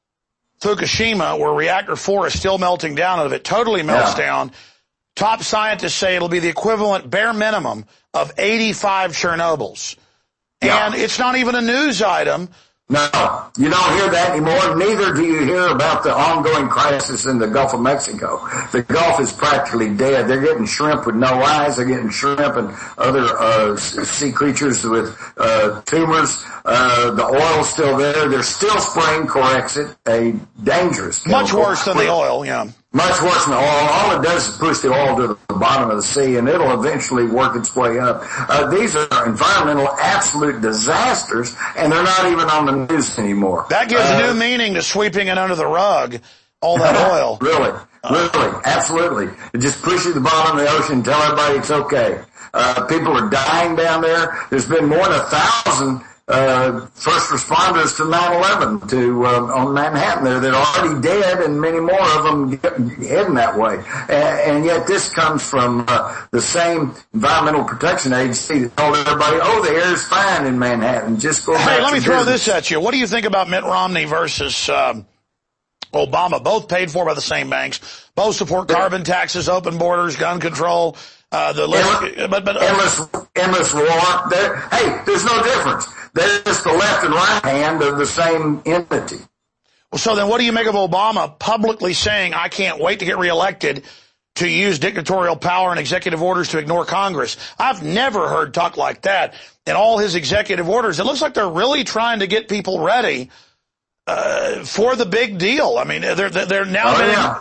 Fukushima, where reactor four is still melting down, and if it totally melts yeah. down, top scientists say it'll be the equivalent, bare minimum, of eighty-five Chernobyls. Yeah. And it's not even a news item. No, you don't hear that anymore. Neither do you hear about the ongoing crisis in the Gulf of Mexico. The Gulf is practically dead. They're getting shrimp with no eyes. They're getting shrimp and other uh sea creatures with uh tumors. Uh the oil's still there. They're still spraying Corexit, a dangerous Much worse than the oil, yeah. Much worse than the oil. All it does is push the oil to the bottom of the sea, and it'll eventually work its way up. Uh, these are environmental absolute disasters, and they're not even on the news anymore. That gives uh, new meaning to sweeping it under the rug, all that oil. Really, really, absolutely. It just pushes the bottom of the ocean and tell everybody it's okay. Uh, people are dying down there. There's been more than a thousand Uh, first responders to nine eleven to, uh, on Manhattan there that are already dead, and many more of them get, heading that way. And, and yet this comes from, uh, the same Environmental Protection Agency that told everybody, oh, the air is fine in Manhattan. Just go back Hey, let me throw business. this at you. What do you think about Mitt Romney versus, um, Obama, both paid for by the same banks, both support carbon taxes, open borders, gun control, uh, the list, endless, but, but, uh, endless, endless war. There, hey, there's no difference. They're just the left and right hand of the same entity. Well, so then what do you make of Obama publicly saying, I can't wait to get reelected to use dictatorial power and executive orders to ignore Congress? I've never heard talk like that in all his executive orders. It looks like they're really trying to get people ready uh, for the big deal. I mean, they're they're now. Oh, getting, yeah.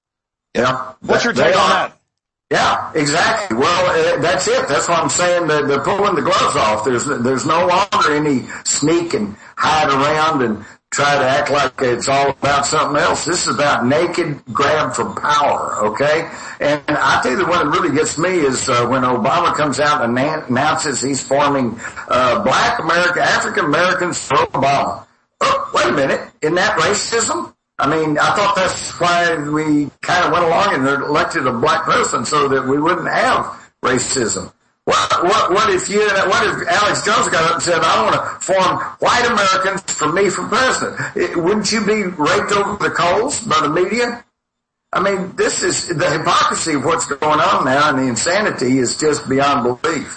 Yeah. What's your take on that? Yeah, exactly. Well, uh, that's it. That's what I'm saying. They're, they're pulling the gloves off. There's there's no longer any sneak and hide around and try to act like it's all about something else. This is about naked grab for power, okay? And I tell you the one that really gets me is uh, when Obama comes out and announces he's forming uh, black America, African Americans for Obama. Oh, wait a minute. Isn't that racism? I mean, I thought that's why we kind of went along and elected a black person so that we wouldn't have racism. What, what, what if you, what if Alex Jones got up and said, I want to form white Americans for me for president? It, wouldn't you be raked over the coals by the media? I mean, this is, the hypocrisy of what's going on now and the insanity is just beyond belief.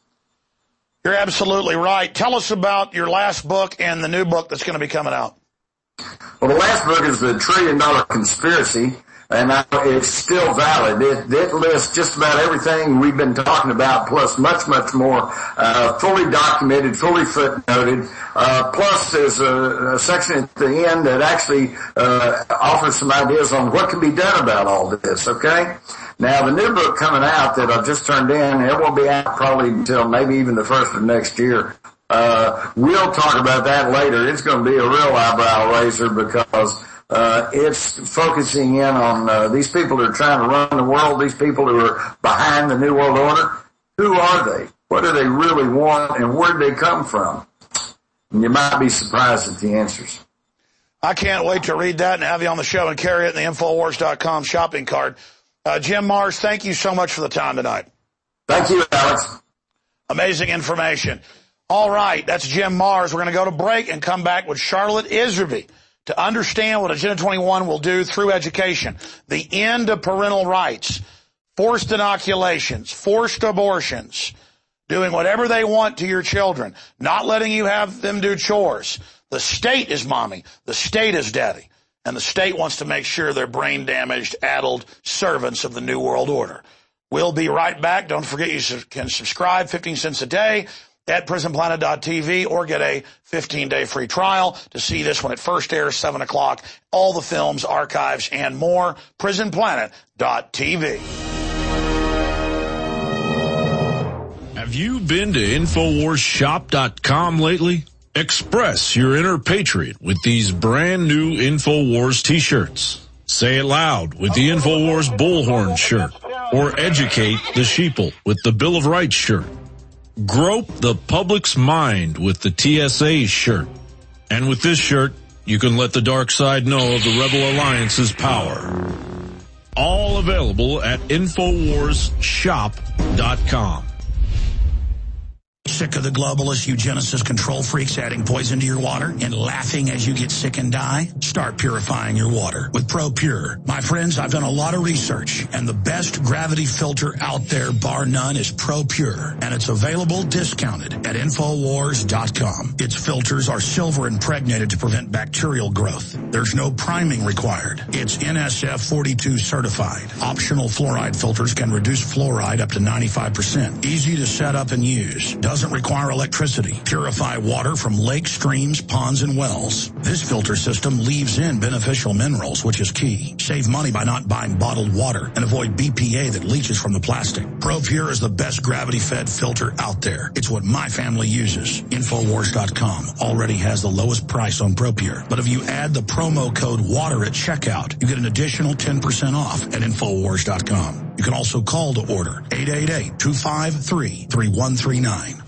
You're absolutely right. Tell us about your last book and the new book that's going to be coming out. Well, the last book is The Trillion Dollar Conspiracy. And I, it's still valid. It, it lists just about everything we've been talking about, plus much, much more, uh, fully documented, fully footnoted. Uh, plus there's a, a section at the end that actually, uh, offers some ideas on what can be done about all this, okay? Now, the new book coming out that I've just turned in, it won't be out probably until maybe even the first of next year. Uh, we'll talk about that later. It's going to be a real eyebrow raiser because Uh, it's focusing in on, uh, these people that are trying to run the world, these people who are behind the New World Order. Who are they? What do they really want and where did they come from? And you might be surprised at the answers. I can't wait to read that and have you on the show and carry it in the Infowars dot com shopping cart. Uh, Jim Marrs, thank you so much for the time tonight. Thank you, Alex. Amazing information. All right, that's Jim Marrs. We're going to go to break and come back with Charlotte Iserbyt to understand what Agenda twenty-one will do through education. The end of parental rights, forced inoculations, forced abortions, doing whatever they want to your children, not letting you have them do chores. The state is mommy. The state is daddy. And the state wants to make sure they're brain-damaged, addled servants of the New World Order. We'll be right back. Don't forget you can subscribe fifteen cents a day at prison planet dot t v or get a fifteen day free trial to see this when it first airs, seven o'clock. All the films, archives, and more. prison planet dot t v. Have you been to infowars shop dot com lately? Express your inner patriot with these brand new InfoWars t-shirts. Say it loud with the InfoWars Bullhorn shirt, or educate the sheeple with the Bill of Rights shirt. Grope the public's mind with the T S A shirt. And with this shirt, you can let the dark side know of the Rebel Alliance's power. All available at infowars shop dot com. Sick of the globalist eugenicist control freaks adding poison to your water and laughing as you get sick and die? Start purifying your water with ProPure. My friends, I've done a lot of research, and the best gravity filter out there, bar none, is ProPure, and it's available discounted at infowars dot com. Its filters are silver impregnated to prevent bacterial growth. There's no priming required. It's N S F forty-two certified. Optional fluoride filters can reduce fluoride up to ninety-five percent. Easy to set up and use. Doesn't require electricity. Purify water from lakes, streams, ponds, and wells. This filter system leaves in beneficial minerals, which is key. Save money by not buying bottled water and avoid B P A that leaches from the plastic. ProPure is the best gravity-fed filter out there. It's what my family uses. infowars dot com already has the lowest price on ProPure. But if you add the promo code WATER at checkout, you get an additional ten percent off at infowars dot com. You can also call to order eight eight eight, two five three, three one three nine.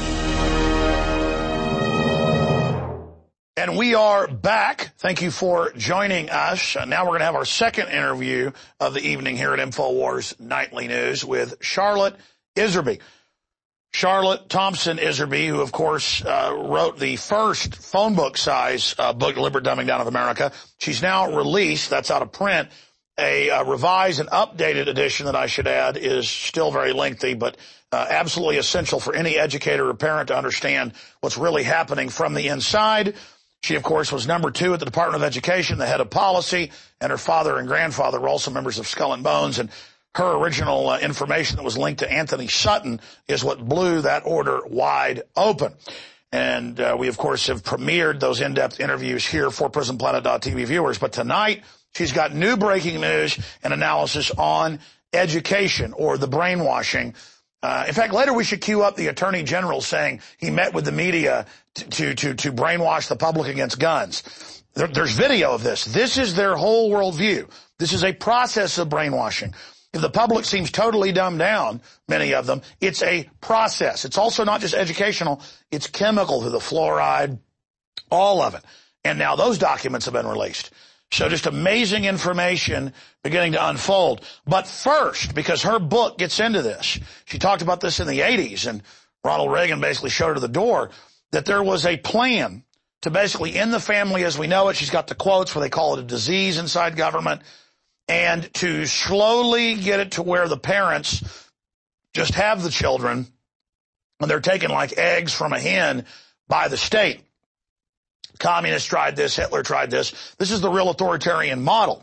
And we are back. Thank you for joining us. Uh, now we're going to have our second interview of the evening here at InfoWars Nightly News with Charlotte Iserbyt. Charlotte Thompson Iserby, who, of course, uh, wrote the first phone book size uh, book, Deliberate Dumbing Down of America. She's now released, that's out of print, a uh, revised and updated edition that I should add is still very lengthy, but uh, absolutely essential for any educator or parent to understand what's really happening from the inside. She, of course, was number two at the Department of Education, the head of policy, and her father and grandfather were also members of Skull and Bones, and her original uh, information that was linked to Anthony Sutton is what blew that order wide open. And uh, we, of course, have premiered those in-depth interviews here for Prison Planet dot T V viewers. But tonight, she's got new breaking news and analysis on education or the brainwashing. Uh, in fact, later we should cue up the Attorney General saying he met with the media to to to, to brainwash the public against guns. There, there's video of this. This is their whole worldview. This is a process of brainwashing. If the public seems totally dumbed down, many of them, it's a process. It's also not just educational. It's chemical through the fluoride, all of it. And now those documents have been released. So just amazing information beginning to unfold. But first, because her book gets into this, she talked about this in the eighties, and Ronald Reagan basically showed her the door, that there was a plan to basically end the family as we know it. She's got the quotes where they call it a disease inside government, and to slowly get it to where the parents just have the children, and they're taken like eggs from a hen by the state. Communists tried this. Hitler tried this. This is the real authoritarian model.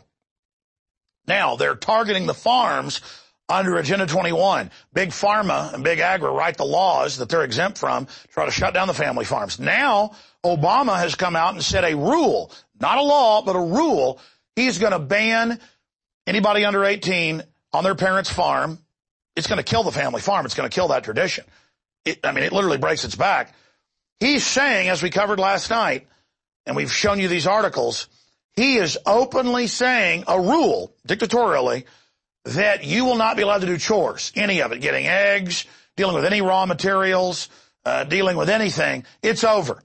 Now, they're targeting the farms under Agenda twenty-one. Big Pharma and Big Agri write the laws that they're exempt from, try to shut down the family farms. Now, Obama has come out and said a rule, not a law, but a rule. He's going to ban anybody under eighteen on their parents' farm. It's going to kill the family farm. It's going to kill that tradition. It, I mean, it literally breaks its back. He's saying, as we covered last night, and we've shown you these articles, he is openly saying a rule, dictatorially, that you will not be allowed to do chores, any of it, getting eggs, dealing with any raw materials, uh, dealing with anything. It's over.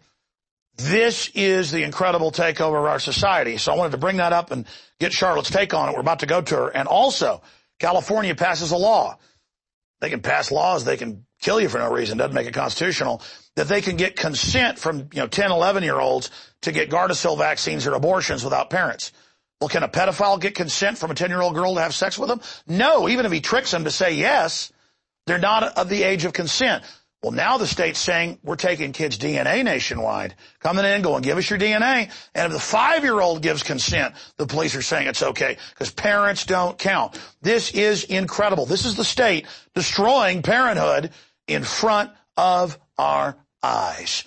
This is the incredible takeover of our society. So I wanted to bring that up and get Charlotte's take on it. We're about to go to her. And also, California passes a law. They can pass laws. They can kill you for no reason. Doesn't make it constitutional. That they can get consent from, you know, ten, eleven-year-olds to get Gardasil vaccines or abortions without parents. Well, can a pedophile get consent from a ten-year-old girl to have sex with him? No. Even if he tricks them to say yes, they're not of the age of consent. Well, now the state's saying we're taking kids' D N A nationwide. Coming in, going, give us your D N A. And if the five-year-old gives consent, the police are saying it's okay because parents don't count. This is incredible. This is the state destroying parenthood in front of our eyes.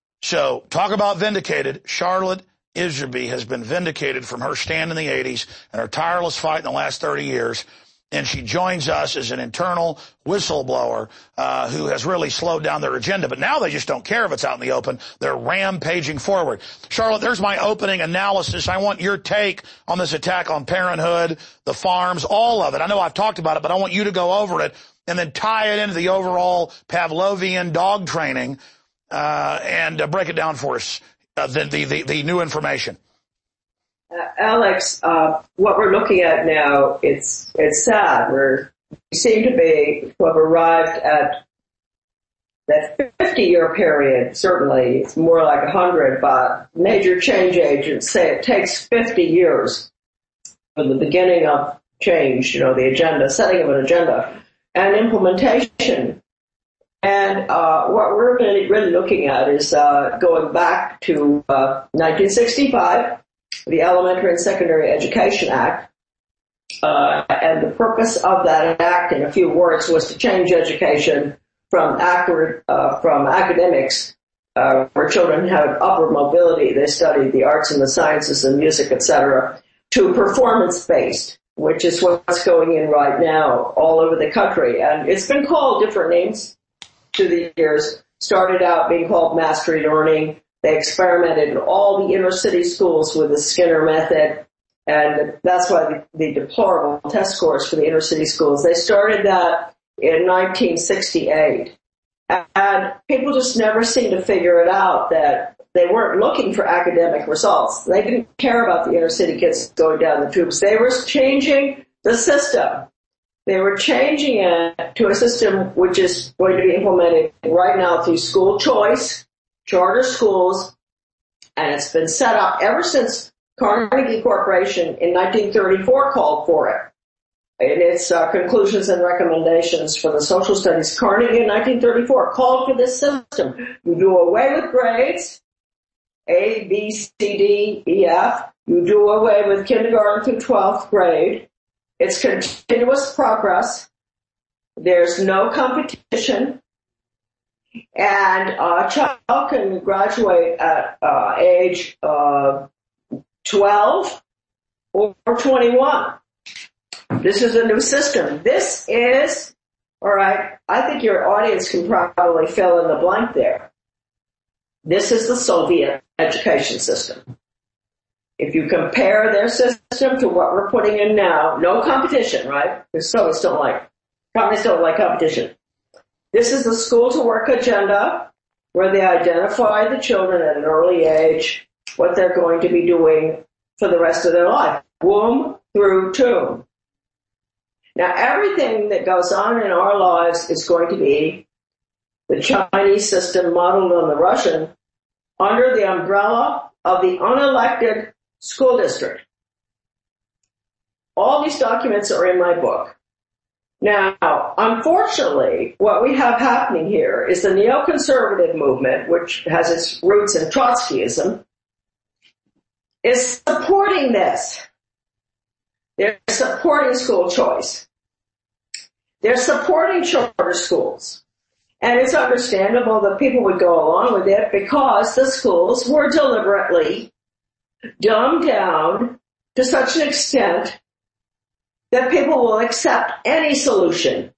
So talk about vindicated. Charlotte Iserby has been vindicated from her stand in the eighties and her tireless fight in the last thirty years. And she joins us as an internal whistleblower uh, who has really slowed down their agenda. But now they just don't care if it's out in the open. They're rampaging forward. Charlotte, there's my opening analysis. I want your take on this attack on parenthood, the farms, all of it. I know I've talked about it, but I want you to go over it and then tie it into the overall Pavlovian dog training uh, and uh, break it down for us, uh, the, the, the, the new information. Uh, Alex, uh, what we're looking at now, it's it's sad. We're, we seem to be to have arrived at that fifty-year period. Certainly, it's more like one hundred, but major change agents say it takes fifty years from the beginning of change, you know, the agenda, setting of an agenda, and implementation. And uh, what we're really, really looking at is uh, going back to uh, nineteen sixty-five, the Elementary and Secondary Education Act, uh, and the purpose of that act, in a few words, was to change education from accurate, uh, from academics, uh, where children have upward mobility, they study the arts and the sciences and music, et cetera, to performance-based, which is what's going in right now all over the country. And it's been called different names through the years. Started out being called mastery learning. They experimented in all the inner city schools with the Skinner method, and that's why the, the deplorable test scores for the inner city schools. They started that in nineteen sixty-eight, and people just never seemed to figure it out that they weren't looking for academic results. They didn't care about the inner city kids going down the tubes. They were changing the system. They were changing it to a system which is going to be implemented right now through school choice, charter schools, and it's been set up ever since Carnegie Corporation in nineteen thirty-four called for it. In its uh, conclusions and recommendations for the social studies, Carnegie in nineteen thirty-four called for this system. You do away with grades, A, B, C, D, E, F. You do away with kindergarten through twelfth grade. It's continuous progress. There's no competition. And a child can graduate at uh, age uh, twelve or twenty-one. This is a new system. This is, all right, I think your audience can probably fill in the blank there. This is the Soviet education system. If you compare their system to what we're putting in now, no competition, right? Because Soviets don't like, communists don't like competition. This is the school to work agenda where they identify the children at an early age, what they're going to be doing for the rest of their life, womb through tomb. Now, everything that goes on in our lives is going to be the Chinese system modeled on the Russian under the umbrella of the unelected school district. All these documents are in my book. Now, unfortunately, what we have happening here is the neoconservative movement, which has its roots in Trotskyism, is supporting this. They're supporting school choice. They're supporting charter schools. And it's understandable that people would go along with it because the schools were deliberately dumbed down to such an extent that people will accept any solution,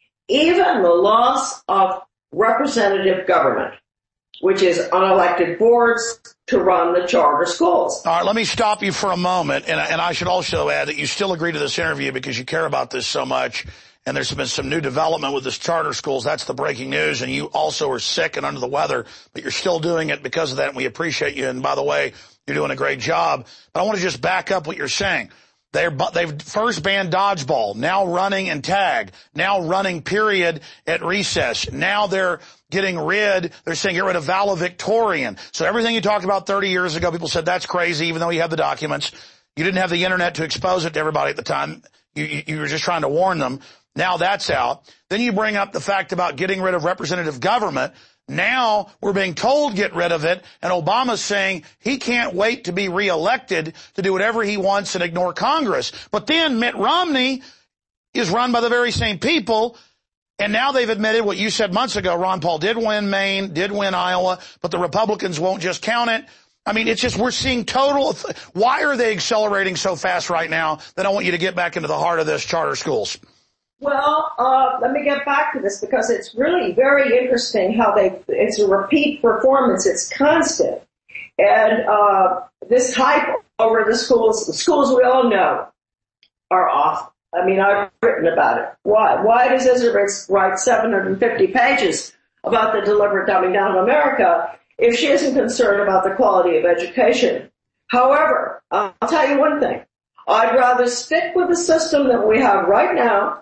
even the loss of representative government, which is unelected boards to run the charter schools. All right, let me stop you for a moment, and, and I should also add that you still agree to this interview because you care about this so much, and there's been some new development with this charter schools. That's the breaking news, and you also are sick and under the weather, but you're still doing it because of that, and we appreciate you, and by the way, you're doing a great job. But I want to just back up what you're saying. They're, they've first banned dodgeball, now running and tag, now running period at recess. Now they're getting rid, they're saying get rid of valedictorian. So everything you talked about thirty years ago, people said that's crazy, even though you have the documents. You didn't have the internet to expose it to everybody at the time. You, you, you were just trying to warn them. Now that's out. Then you bring up the fact about getting rid of representative government. Now we're being told get rid of it, and Obama's saying he can't wait to be reelected to do whatever he wants and ignore Congress. But then Mitt Romney is run by the very same people, and now they've admitted what you said months ago. Ron Paul did win Maine, did win Iowa, but the Republicans won't just count it. I mean, it's just we're seeing total. Why are they accelerating so fast right now? Then I want you to get back into the heart of this, charter schools. Well, uh, let me get back to this because it's really very interesting how they, it's a repeat performance. It's constant. And, uh, this hype over the schools, the schools we all know are off. I mean, I've written about it. Why? Why does Isservitz write seven hundred fifty pages about the deliberate dumbing down of America if she isn't concerned about the quality of education? However, I'll tell you one thing. I'd rather stick with the system that we have right now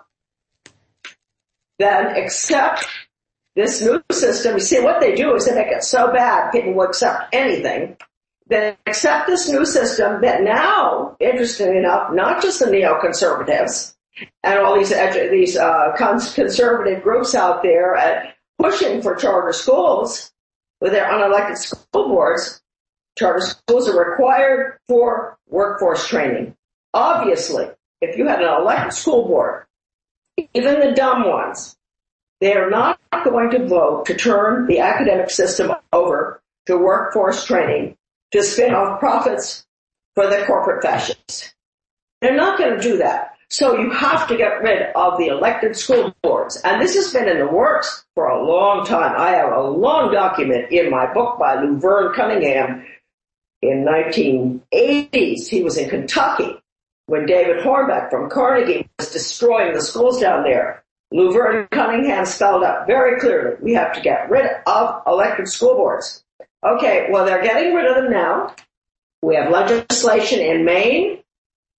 than accept this new system. You see, what they do is they make it so bad people will accept anything. They accept this new system that now, interestingly enough, not just the neoconservatives and all these these uh, conservative groups out there at pushing for charter schools with their unelected school boards. Charter schools are required for workforce training. Obviously, if you had an elected school board, even the dumb ones, they are not going to vote to turn the academic system over to workforce training to spin off profits for the corporate fascists. They're not going to do that. So you have to get rid of the elected school boards. And this has been in the works for a long time. I have a long document in my book by Lou Verne Cunningham in nineteen eighties. He was in Kentucky when David Hornbeck from Carnegie was destroying the schools down there. Lou Verne Cunningham spelled out very clearly, we have to get rid of elected school boards. Okay, well, they're getting rid of them now. We have legislation in Maine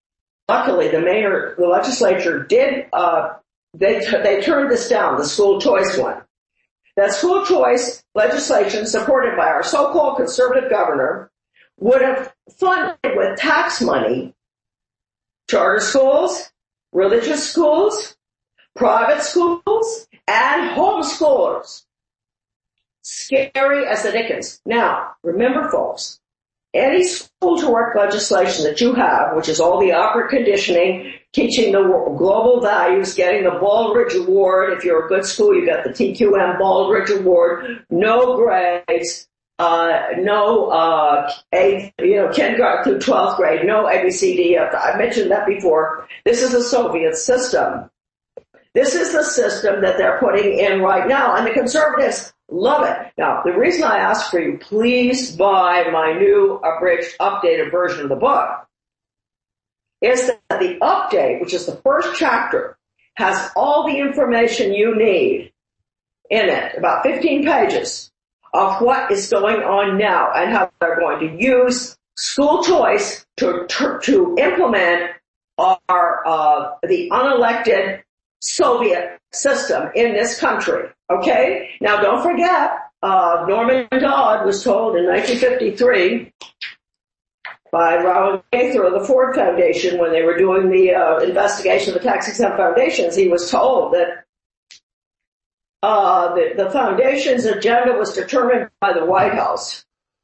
luckily, the mayor, the legislature did, uh, they, they turned this down, the school choice one. That school choice legislation, supported by our so-called conservative governor, would have funded with tax money charter schools, religious schools, private schools, and homeschoolers. Scary as the dickens. Now, remember, folks, any school to work legislation that you have, which is all the upward conditioning, teaching the global values, getting the Baldrige Award. If you're a good school, you got the T Q M Baldrige Award. No grades, uh, no, uh, eighth, you know, kindergarten through twelfth grade, no A B C D. I mentioned that before. This is a Soviet system. This is the system that they're putting in right now, and the conservatives love it. Now, the reason I ask for you, please buy my new abridged, updated version of the book, is that the update, which is the first chapter, has all the information you need in it, about fifteen pages, of what is going on now and how they're going to use school choice to to, to implement our uh, the unelected Soviet system in this country. Okay? Now, don't forget, uh, Norman Dodd was told in nineteen fifty-three by Raoul Gaither of the Ford Foundation when they were doing the uh, investigation of the tax-exempt foundations, he was told that uh, the, the foundation's agenda was determined by the White House.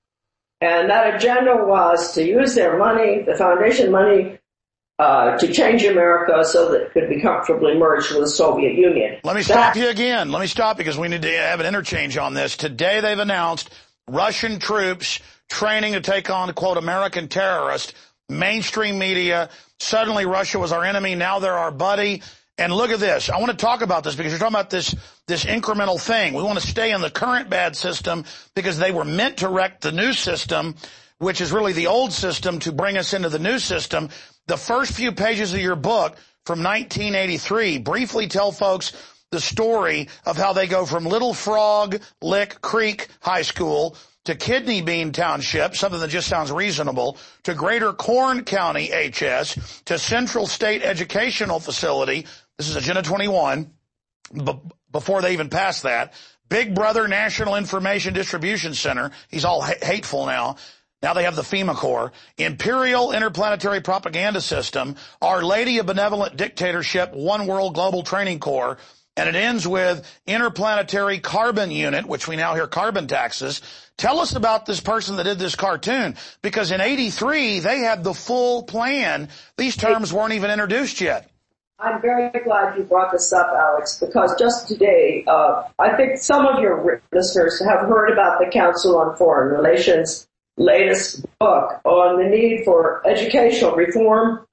And that agenda was to use their money, the foundation money, Uh, to change America so that it could be comfortably merged with the Soviet Union. Let me stop you again. Let me stop because we need to have an interchange on this. Today they've announced Russian troops training to take on, quote, American terrorists. Mainstream media. Suddenly Russia was our enemy. Now they're our buddy. And look at this. I want to talk about this because you're talking about this, this incremental thing. We want to stay in the current bad system because they were meant to wreck the new system, which is really the old system, to bring us into the new system. The first few pages of your book from nineteen eighty-three briefly tell folks the story of how they go from Little Frog Lick Creek High School to Kidney Bean Township, something that just sounds reasonable, to Greater Corn County H S, to Central State Educational Facility. This is Agenda twenty-one, b- before they even passed that. Big Brother National Information Distribution Center. He's all ha- hateful now. Now they have the FEMA Corps, Imperial Interplanetary Propaganda System, Our Lady of Benevolent Dictatorship, One World Global Training Corps, and it ends with Interplanetary Carbon Unit, which we now hear carbon taxes. Tell us about this person that did this cartoon, because in eighty-three they had the full plan. These terms weren't even introduced yet. I'm very glad you brought this up, Alex, because just today, uh, I think some of your listeners have heard about the Council on Foreign Relations latest book on the need for educational reform.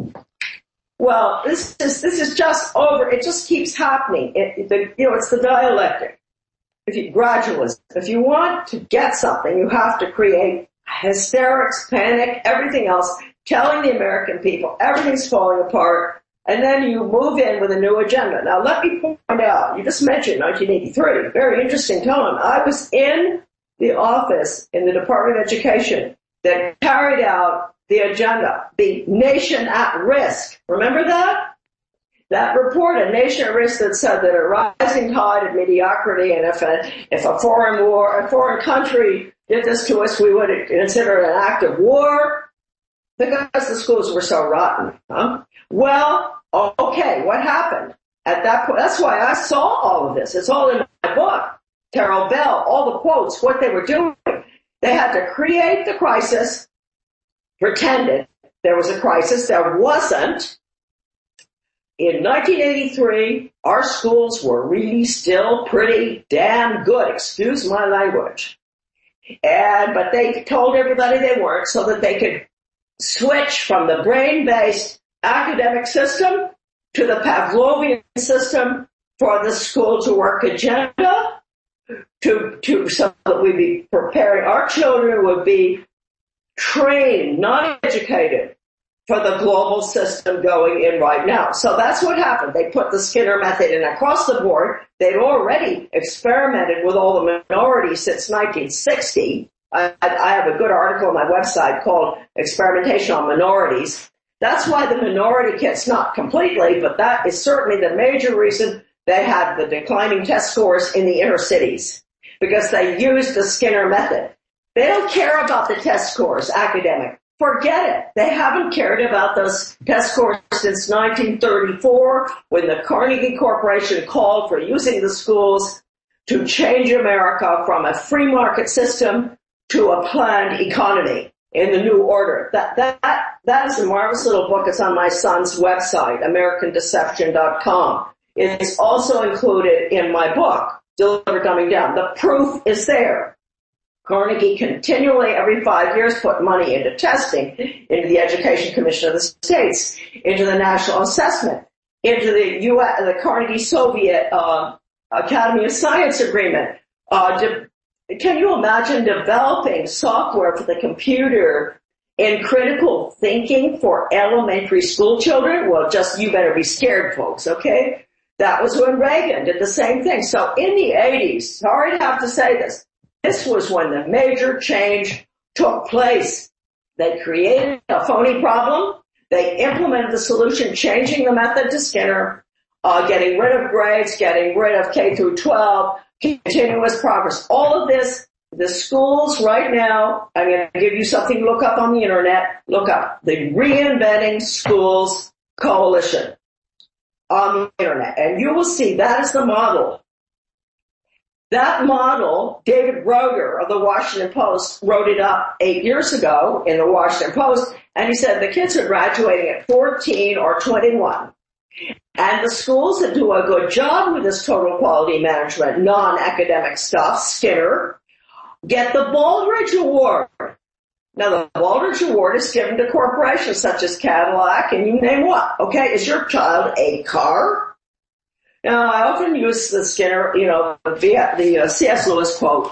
Well, this is this is just over. It just keeps happening. It, the, you know, it's the dialectic. If you gradualism, if you want to get something, you have to create hysterics, panic, everything else, telling the American people everything's falling apart, and then you move in with a new agenda. Now, let me point out. You just mentioned nineteen eighty-three. Very interesting time. I was in the office in the Department of Education that carried out the agenda, the Nation at Risk. Remember that? That report, A Nation at Risk, that said that a rising tide of mediocrity, and if a, if a foreign war, a foreign country did this to us, we would consider it an act of war because the schools were so rotten. Huh? Well, okay, what happened at that point? That's why I saw all of this. It's all in my book. Carol Bell, all the quotes, what they were doing. They had to create the crisis, pretended there was a crisis. There wasn't. In nineteen eighty-three, our schools were really still pretty damn good. Excuse my language. And, but they told everybody they weren't so that they could switch from the brain-based academic system to the Pavlovian system for the school to work agenda. To, to, so that we'd be preparing, our children would be trained, not educated, for the global system going in right now. So that's what happened. They put the Skinner method in across the board. They'd already experimented with all the minorities since nineteen sixty. I, I have a good article on my website called Experimentation on Minorities. That's why the minority kids, not completely, but that is certainly the major reason they had the declining test scores in the inner cities, because they used the Skinner method. They don't care about the test scores, academic. Forget it. They haven't cared about those test scores since nineteen thirty-four, when the Carnegie Corporation called for using the schools to change America from a free market system to a planned economy in the new order. That, that, that is a marvelous little book. It's on my son's website, American Deception dot com. It's also included in my book, Deliver Dumbing Down. The proof is there. Carnegie continually, every five years, put money into testing, into the Education Commission of the States, into the National Assessment, into the U S, the Carnegie Soviet uh, Academy of Science Agreement. Uh, de- can you imagine developing software for the computer in critical thinking for elementary school children? Well, just you better be scared, folks, okay? That was when Reagan did the same thing. So in the eighties, sorry to have to say this, this was when the major change took place. They created a phony problem. They implemented the solution, changing the method to Skinner, uh, getting rid of grades, getting rid of K through twelve, continuous progress. All of this, the schools right now, I'm going to give you something to look up on the internet. Look up the Reinventing Schools Coalition on the internet, and you will see that is the model. That model, David Roger of the Washington Post wrote it up eight years ago in the Washington Post, and he said the kids are graduating at fourteen or twenty-one. And the schools that do a good job with this total quality management, non-academic stuff, Skinner, get the Baldrige Award. Now, the Baldrige Award is given to corporations such as Cadillac, and you name what. Okay, is your child a car? Now, I often use the Skinner, you know, the, the uh, C S Lewis quote,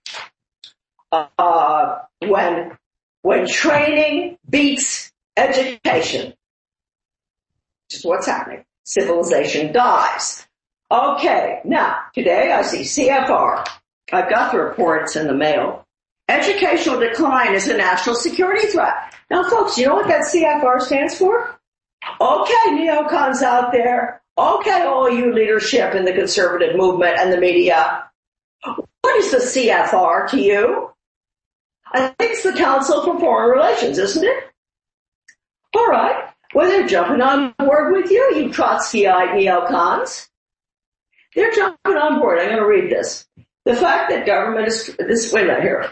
uh, when, when training beats education, which is what's happening, civilization dies. Okay, now, today I see C F R. I've got the reports in the mail. Educational decline is a national security threat. Now, folks, you know what that C F R stands for? Okay, neocons out there. Okay, all you leadership in the conservative movement and the media. What is the C F R to you? I think it's the Council for Foreign Relations, isn't it? All right. Well, they're jumping on board with you, you Trotskyite neocons. They're jumping on board. I'm going to read this. The fact that government is, this, wait a minute here.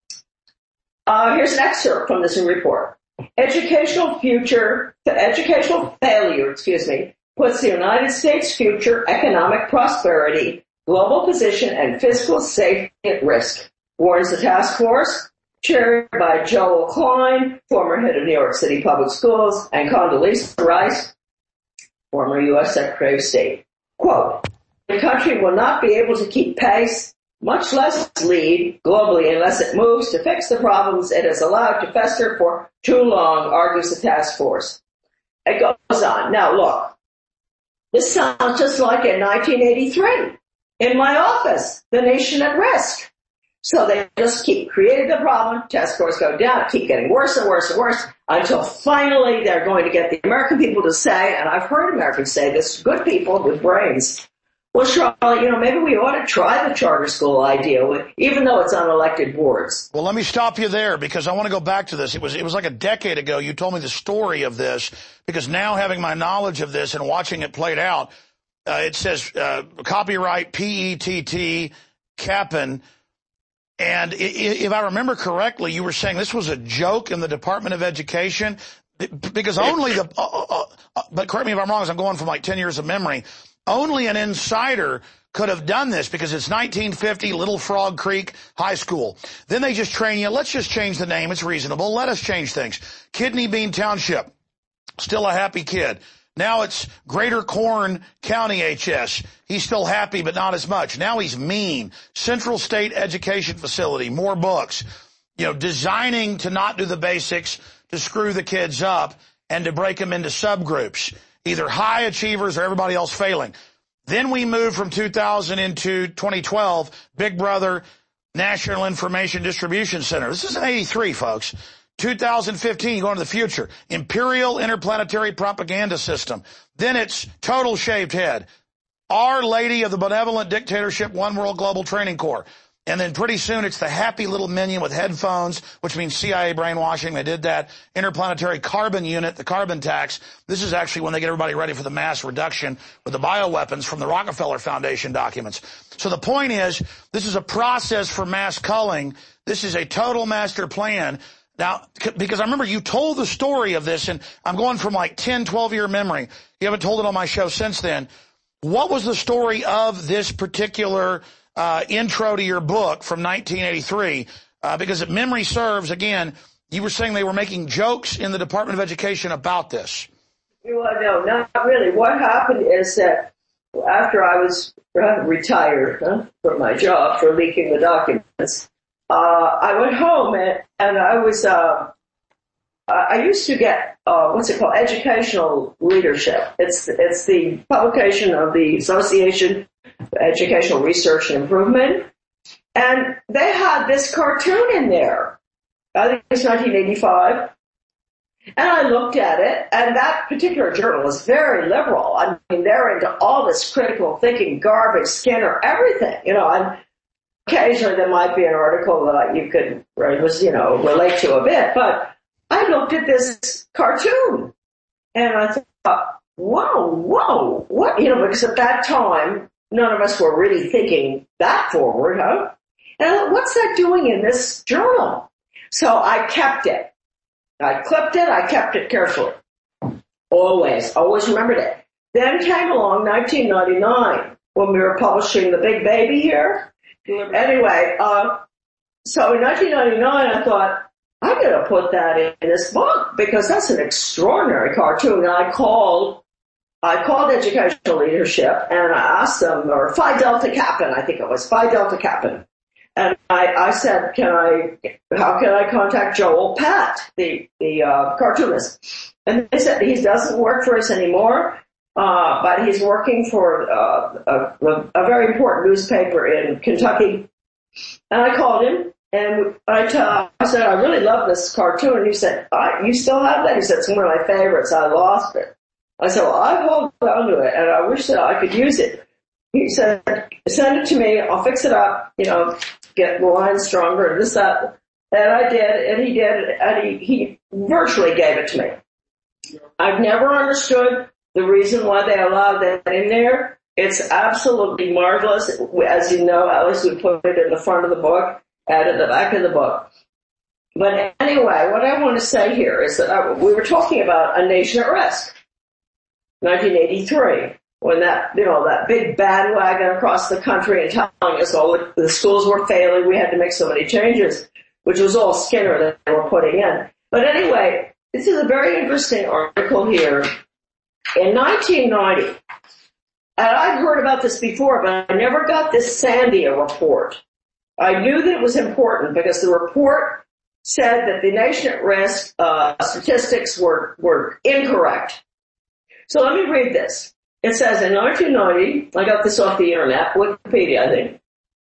Uh, here's an excerpt from this report. Educational future, educational failure, excuse me, puts the United States' future economic prosperity, global position, and fiscal safety at risk, warns the task force, chaired by Joel Klein, former head of New York City Public Schools, and Condoleezza Rice, former U S Secretary of State. Quote, the country will not be able to keep pace, much less lead globally unless it moves to fix the problems it has allowed to fester for too long, argues the task force. It goes on. Now look, this sounds just like in nineteen eighty-three. In my office, the nation at risk. So they just keep creating the problem, test scores go down, keep getting worse and worse and worse, until finally they're going to get the American people to say, and I've heard Americans say this, good people with brains, well, Charlotte, you know, maybe we ought to try the charter school idea, with, even though it's on elected boards. Well, let me stop you there because I want to go back to this. It was it was like a decade ago you told me the story of this, because now having my knowledge of this and watching it played out, uh, it says uh, copyright P E T T, Kaplan. And if I remember correctly, you were saying this was a joke in the Department of Education, because only the, uh, uh, but correct me if I'm wrong, as I'm going from like ten years of memory, only an insider could have done this because it's nineteen fifty, Little Frog Creek High School. Then they just train you, let's just change the name, it's reasonable, let us change things. Kidney Bean Township, still a happy kid. Now it's Greater Corn County H S. He's still happy, but not as much. Now he's mean. Central State Education Facility, more books. You know, designing to not do the basics, to screw the kids up, and to break them into subgroups. Either high achievers or everybody else failing. Then we move from two thousand into twenty twelve, Big Brother National Information Distribution Center. This is in eighty-three, folks. two thousand fifteen, you go into the future, Imperial Interplanetary Propaganda System. Then it's total shaved head. Our Lady of the Benevolent Dictatorship, One World Global Training Corps. And then pretty soon it's the happy little minion with headphones, which means C I A brainwashing. They did that. Interplanetary Carbon Unit, the carbon tax. This is actually when they get everybody ready for the mass reduction with the bioweapons from the Rockefeller Foundation documents. So the point is, this is a process for mass culling. This is a total master plan. Now, because I remember you told the story of this, and I'm going from like ten, twelve year memory. You haven't told it on my show since then. What was the story of this particular Uh, intro to your book from nineteen eighty-three, uh, because if memory serves, again, you were saying they were making jokes in the Department of Education about this. Well, no, not really. What happened is that after I was retired huh, from my job for leaking the documents, uh, I went home and, and I was, uh, I used to get, uh, what's it called, educational leadership. It's, it's the publication of the Association Educational Research and Improvement, and they had this cartoon in there. I think it's nineteen eighty-five, and I looked at it, and that particular journal is very liberal. I mean, they're into all this critical thinking, garbage, Skinner, everything, you know, and occasionally there might be an article that you could, was, you know, relate to a bit, but I looked at this cartoon, and I thought, whoa, whoa, what, you know, because at that time, none of us were really thinking that forward, huh? And I thought, what's that doing in this journal? So I kept it. I clipped it. I kept it carefully. Always, always remembered it. Then came along nineteen ninety-nine when we were publishing The Big Baby here. Anyway, uh, so in nineteen ninety-nine, I thought, I'm going to put that in this book because that's an extraordinary cartoon. And I called I called Educational Leadership and I asked them, or Phi Delta Kappan, I think it was, Phi Delta Kappan. And I, I said, can I, how can I contact Joel Patt, the, the, uh, cartoonist? And they said, he doesn't work for us anymore, uh, but he's working for, uh, a, a very important newspaper in Kentucky. And I called him and I, t- I said, I really love this cartoon. And he said, I, you still have that? He said, it's one of my favorites. I lost it. I said, well, I hold on to it, and I wish that I could use it. He said, send it to me. I'll fix it up, you know, get the lines stronger and this, that. And I did, and he did, and he, he virtually gave it to me. I've never understood the reason why they allowed that in there. It's absolutely marvelous. As you know, Alex, we put it in the front of the book and in the back of the book. But anyway, what I want to say here is that I, we were talking about a nation at risk. nineteen eighty-three, when that, you know, that big bandwagon across the country and telling us all that the schools were failing, we had to make so many changes, which was all Skinner that they were putting in. But anyway, this is a very interesting article here. In nineteen ninety, and I'd heard about this before, but I never got this Sandia report. I knew that it was important because the report said that the nation at risk uh, statistics were, were incorrect. So let me read this. It says in nineteen ninety, I got this off the internet, Wikipedia, I think,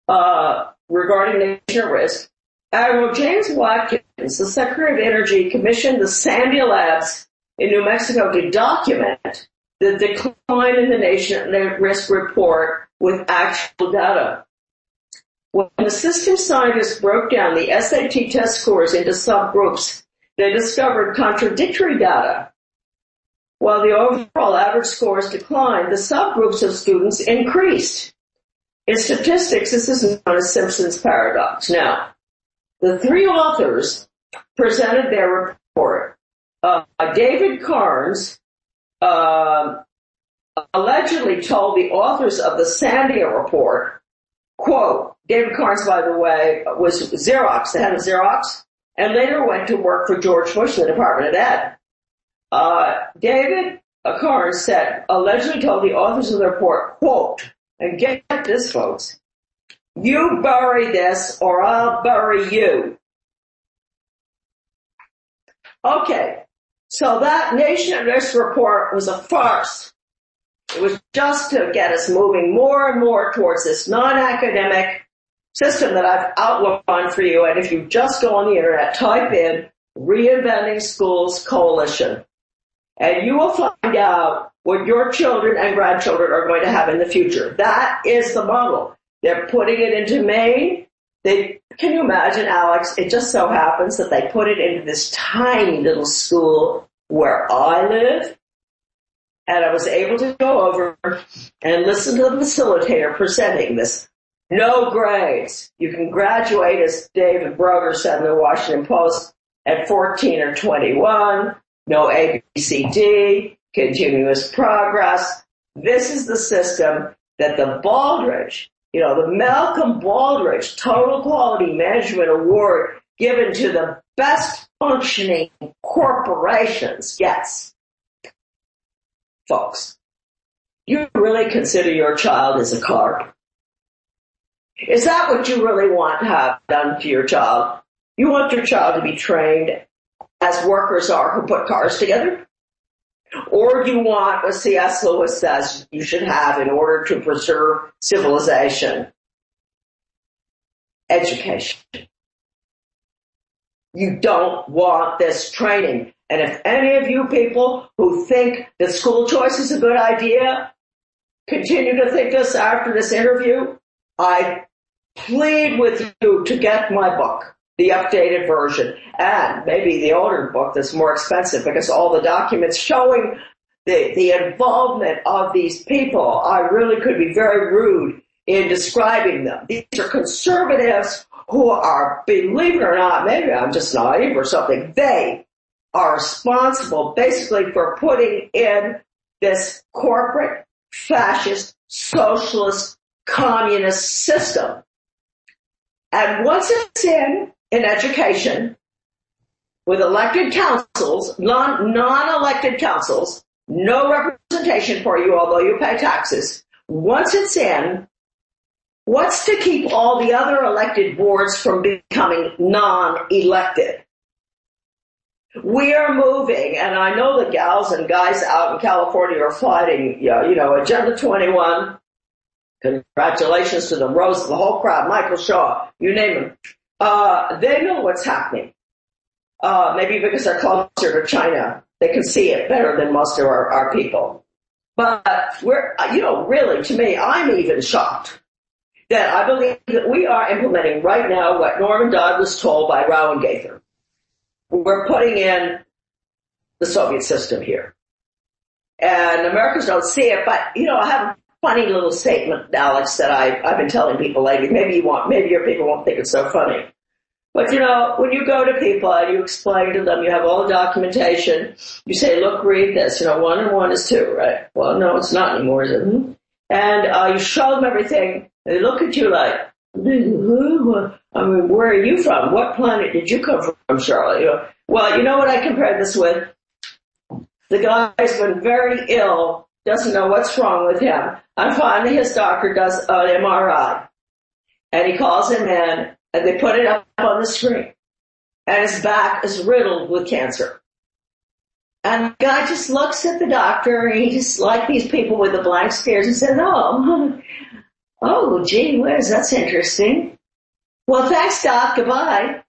uh, regarding nation at risk, Admiral James Watkins, the Secretary of Energy, commissioned the Sandia Labs in New Mexico to document the decline in the nation at risk report with actual data. When the system scientists broke down the S A T test scores into subgroups, they discovered contradictory data. While the overall average scores declined, the subgroups of students increased. In statistics, this is known as Simpson's paradox. Now, the three authors presented their report. Uh, David Carnes uh, allegedly told the authors of the Sandia report, quote, David Carnes, by the way, was Xerox, the head of Xerox, and later went to work for George Bush in the Department of Ed. Uh, David Carnes said, allegedly told the authors of the report, quote, and get this, folks, you bury this or I'll bury you. Okay, so that Nation at Risk report was a farce. It was just to get us moving more and more towards this non-academic system that I've outlined for you. And if you just go on the internet, type in Reinventing Schools Coalition. And you will find out what your children and grandchildren are going to have in the future. That is the model. They're putting it into Maine. They, can you imagine, Alex? It just so happens that they put it into this tiny little school where I live. And I was able to go over and listen to the facilitator presenting this. No grades. You can graduate, as David Broder said in the Washington Post, at fourteen or twenty-one. No A B C D, continuous progress. This is the system that the Baldrige, you know, the Malcolm Baldrige Total Quality Management Award given to the best functioning corporations gets. Folks, you really consider your child as a car? Is that what you really want to have done to your child? You want your child to be trained as workers are who put cars together? Or do you want what C S Lewis says you should have in order to preserve civilization? Education. You don't want this training. And if any of you people who think that school choice is a good idea continue to think this after this interview, I plead with you to get my book, the updated version, and maybe the older book that's more expensive because all the documents showing the, the involvement of these people, I really could be very rude in describing them. These are conservatives who are, believe it or not, maybe I'm just naive or something, they are responsible basically for putting in this corporate, fascist, socialist, communist system. And once it's in, in education, with elected councils, non, non-elected councils, no representation for you, although you pay taxes, once it's in, what's to keep all the other elected boards from becoming non-elected? We are moving, and I know the gals and guys out in California are fighting, you know, you know Agenda twenty-one. Congratulations to them, Rose, the whole crowd, Michael Shaw, you name them. Uh, they know what's happening. Uh, maybe because they're closer to China. They can see it better than most of our, our people. But we're, you know, really, to me, I'm even shocked that I believe that we are implementing right now what Norman Dodd was told by Rao and Gaither. We're putting in the Soviet system here. And Americans don't see it, but, you know, I have a funny little statement, Alex, that I, I've been telling people lately. Maybe you want, maybe your people won't think it's so funny. But, you know, when you go to people and you explain to them, you have all the documentation, you say, look, read this, you know, one and one is two, right? Well, no, it's not anymore, is it? Hmm? And uh, you show them everything, and they look at you like, I mean, where are you from? What planet did you come from, Charlotte? You know, well, you know what I compared this with? The guy's been very ill, doesn't know what's wrong with him. And finally his doctor does an M R I. And he calls him in, and they put it up on the screen. And his back is riddled with cancer. And the guy just looks at the doctor, and he just, like these people with the blank stares, and says, oh, oh, gee whiz, that's interesting. Well, thanks, Doc. Goodbye.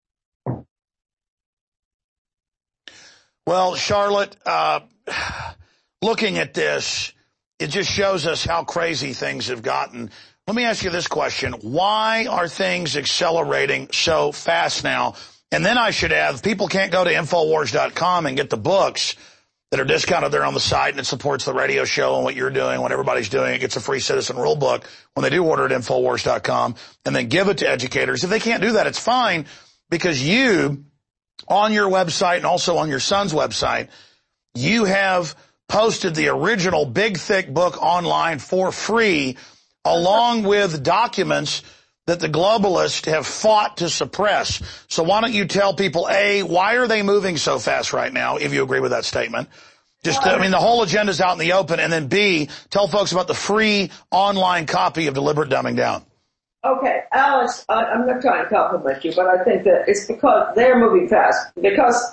Well, Charlotte, uh, looking at this, it just shows us how crazy things have gotten. Let me ask you this question. Why are things accelerating so fast now? And then I should add, people can't go to Infowars dot com and get the books that are discounted there on the site, and it supports the radio show and what you're doing, what everybody's doing. It gets a free citizen rule book when they do order at Infowars dot com, and then give it to educators. If they can't do that, it's fine, because you, on your website and also on your son's website, you have posted the original big, thick book online for free, along with documents that the globalists have fought to suppress. So why don't you tell people, A, why are they moving so fast right now, if you agree with that statement? Just, I mean, the whole agenda's out in the open. And then B, tell folks about the free online copy of Deliberate Dumbing Down. Okay, Alex, I, I'm not trying to compliment you, but I think that it's because they're moving fast. Because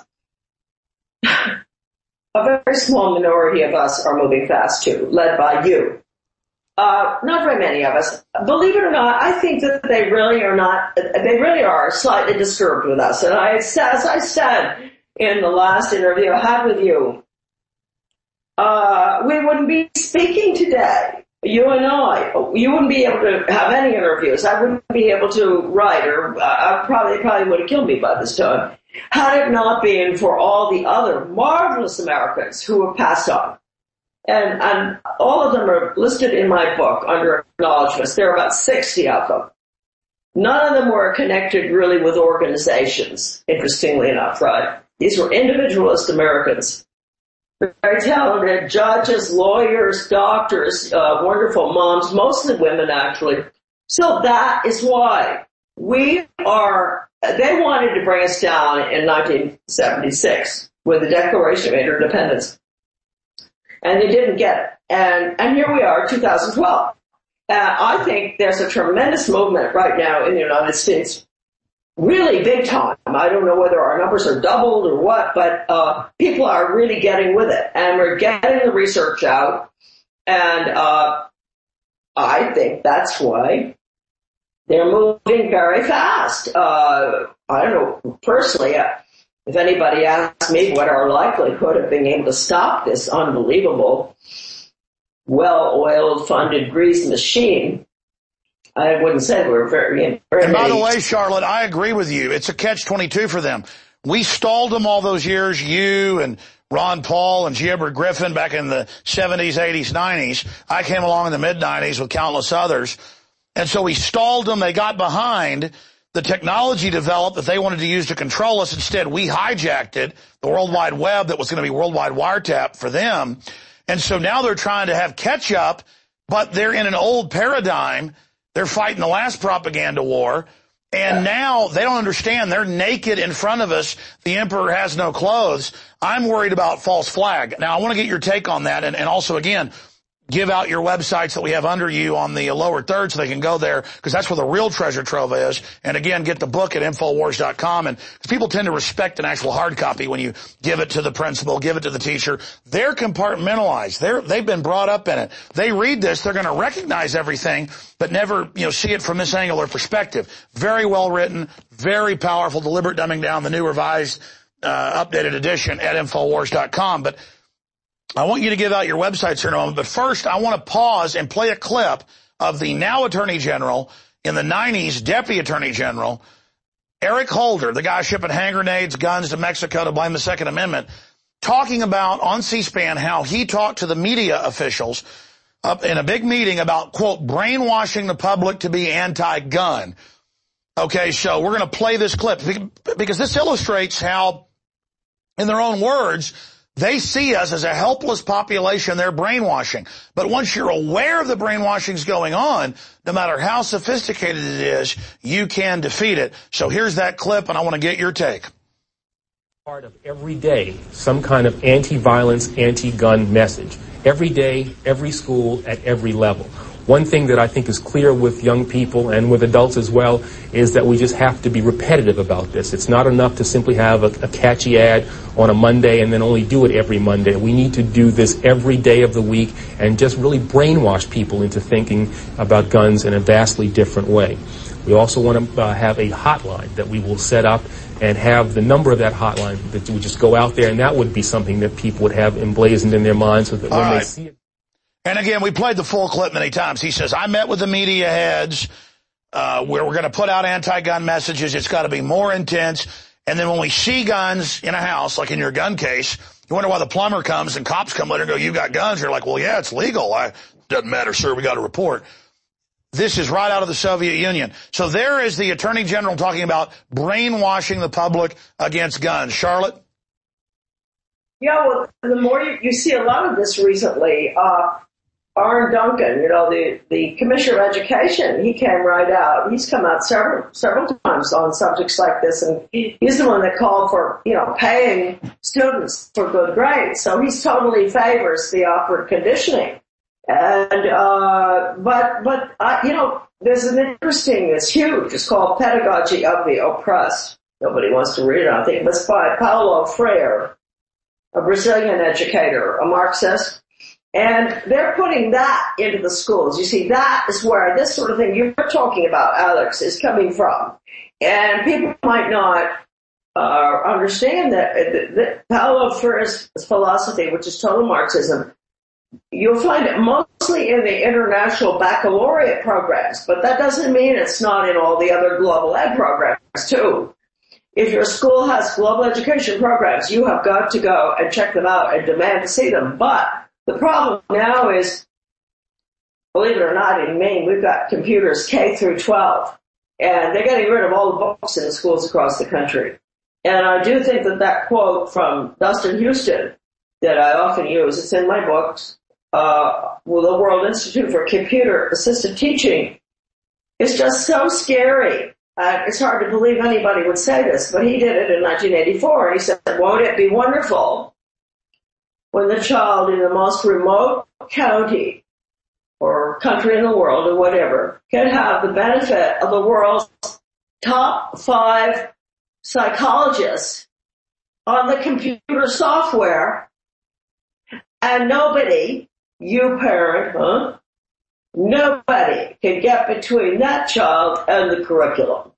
a very small minority of us are moving fast too, led by you. uh, not very many of us, believe it or not, I think that they really are not, they really are slightly disturbed with us. And I, as I said in the last interview I had with you, uh, we wouldn't be speaking today. You and I, you wouldn't be able to have any interviews. I wouldn't be able to write, or I probably probably would have killed me by this time, had it not been for all the other marvelous Americans who have passed on. And, and all of them are listed in my book under acknowledgments. There are about sixty of them. None of them were connected really with organizations, interestingly enough, right? These were individualist Americans. Very talented judges, lawyers, doctors, uh, wonderful moms, mostly women actually. So that is why we are, they wanted to bring us down in nineteen seventy-six with the Declaration of Interdependence. And they didn't get it. And, and here we are, two thousand twelve. Uh, I think there's a tremendous movement right now in the United States. Really big time. I don't know whether our numbers are doubled or what, but uh people are really getting with it. And we're getting the research out. And uh I think that's why they're moving very fast. Uh I don't know, personally, uh, if anybody asks me what our likelihood of being able to stop this unbelievable, well-oiled, funded, greased machine, I wouldn't say we're very, very And by many. the way, Charlotte, I agree with you. It's a catch twenty-two for them. We stalled them all those years, you and Ron Paul and G. Edward Griffin back in the seventies, eighties, nineties. I came along in the mid-nineties with countless others. And so we stalled them. They got behind. The technology developed that they wanted to use to control us. Instead, we hijacked it, the World Wide Web that was going to be worldwide wiretap for them. And so now they're trying to have catch up, but they're in an old paradigm. They're fighting the last propaganda war, and now they don't understand. They're naked in front of us. The emperor has no clothes. I'm worried about false flag. Now, I want to get your take on that, and, and also, again, give out your websites that we have under you on the lower third so they can go there, because that's where the real treasure trove is. And again, get the book at Infowars dot com. And people tend to respect an actual hard copy when you give it to the principal, give it to the teacher. They're compartmentalized. They're, they've been brought up in it. They read this, they're going to recognize everything, but never, you know, see it from this angle or perspective. Very well written, very powerful, deliberate dumbing down, the new revised, uh, updated edition at Infowars dot com. But I want you to give out your websites here in a moment, but first I want to pause and play a clip of the now Attorney General, in the nineties Deputy Attorney General, Eric Holder, the guy shipping hand grenades, guns to Mexico to blame the Second Amendment, talking about on C-SPAN how he talked to the media officials up in a big meeting about, quote, brainwashing the public to be anti-gun. Okay, so we're going to play this clip because this illustrates how, in their own words, they see us as a helpless population. They're brainwashing. But once you're aware of the brainwashing's going on, no matter how sophisticated it is, you can defeat it. So here's that clip, and I want to get your take. Part of every day, some kind of anti-violence, anti-gun message. Every day, every school, at every level. One thing that I think is clear with young people and with adults as well is that we just have to be repetitive about this. It's not enough to simply have a, a catchy ad on a Monday and then only do it every Monday. We need to do this every day of the week and just really brainwash people into thinking about guns in a vastly different way. We also want to uh, have a hotline that we will set up and have the number of that hotline that would just go out there, and that would be something that people would have emblazoned in their minds so that All when right. they see it. And again, we played the full clip many times. He says, I met with the media heads, uh, where we're going to put out anti-gun messages. It's got to be more intense. And then when we see guns in a house, like in your gun case, you wonder why the plumber comes and cops come later and go, you got guns. You're like, well, yeah, it's legal. I, doesn't matter, sir. We got a report. This is right out of the Soviet Union. So there is the Attorney General talking about brainwashing the public against guns. Charlotte? Yeah, well, the more you, you see a lot of this recently, uh, Aaron Duncan, you know, the, the Commissioner of Education, he came right out. He's come out several, several times on subjects like this, and he, he's the one that called for, you know, paying students for good grades. So he's totally favors the upward conditioning. And, uh, but, but, uh, you know, there's an interesting, it's huge, it's called Pedagogy of the Oppressed. Nobody wants to read it, I think, but it's by Paulo Freire, a Brazilian educator, a Marxist. And they're putting that into the schools. You see, that is where this sort of thing you're talking about, Alex, is coming from. And people might not uh, understand that, that Paulo Freire's philosophy, which is total Marxism, you'll find it mostly in the international baccalaureate programs, but that doesn't mean it's not in all the other global ed programs, too. If your school has global education programs, you have got to go and check them out and demand to see them. But the problem now is, believe it or not, in Maine, we've got computers K through twelve, and they're getting rid of all the books in the schools across the country. And I do think that that quote from Dustin Houston that I often use, it's in my books, uh, with the World Institute for Computer Assisted Teaching, is just so scary. Uh, it's hard to believe anybody would say this, but he did it in nineteen eighty-four, and he said, won't it be wonderful when the child in the most remote county or country in the world or whatever can have the benefit of the world's top five psychologists on the computer software, and nobody, you parent, huh? Nobody can get between that child and the curriculum.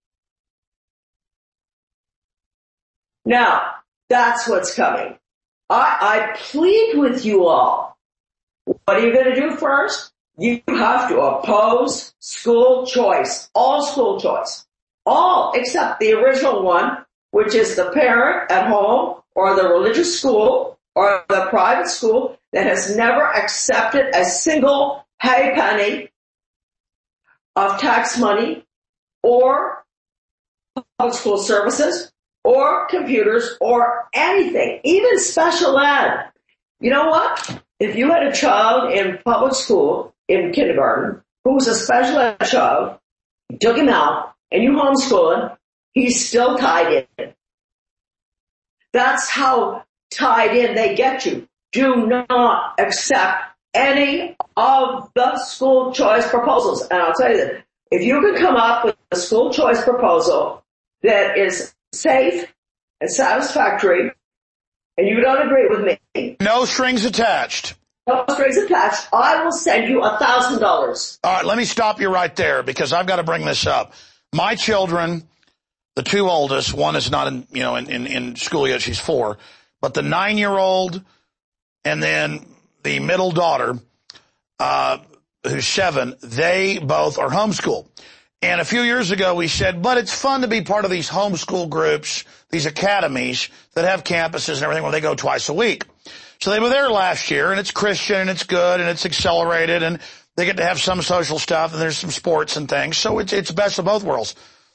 Now, that's what's coming. I, I plead with you all. What are you going to do first? You have to oppose school choice, all school choice. All except the original one, which is the parent at home or the religious school or the private school that has never accepted a single hay penny of tax money or public school services or computers or anything, even special ed. You know what? If you had a child in public school, in kindergarten, who was a special ed child, you took him out, and you homeschool him, he's still tied in. That's how tied in they get you. Do not accept any of the school choice proposals. And I'll tell you that if you can come up with a school choice proposal that is safe and satisfactory, and you don't agree with me. No strings attached. No strings attached. I will send you a thousand dollars. All right, let me stop you right there because I've got to bring this up. My children, the two oldest, one is not in, you know, in, in, in school yet, she's four, but the nine-year-old and then the middle daughter, uh, who's seven, they both are homeschooled. And a few years ago we said, but it's fun to be part of these homeschool groups, these academies that have campuses and everything where they go twice a week. So they were there last year, and it's Christian, and it's good, and it's accelerated, and they get to have some social stuff, and there's some sports and things. So it's, it's best of both worlds.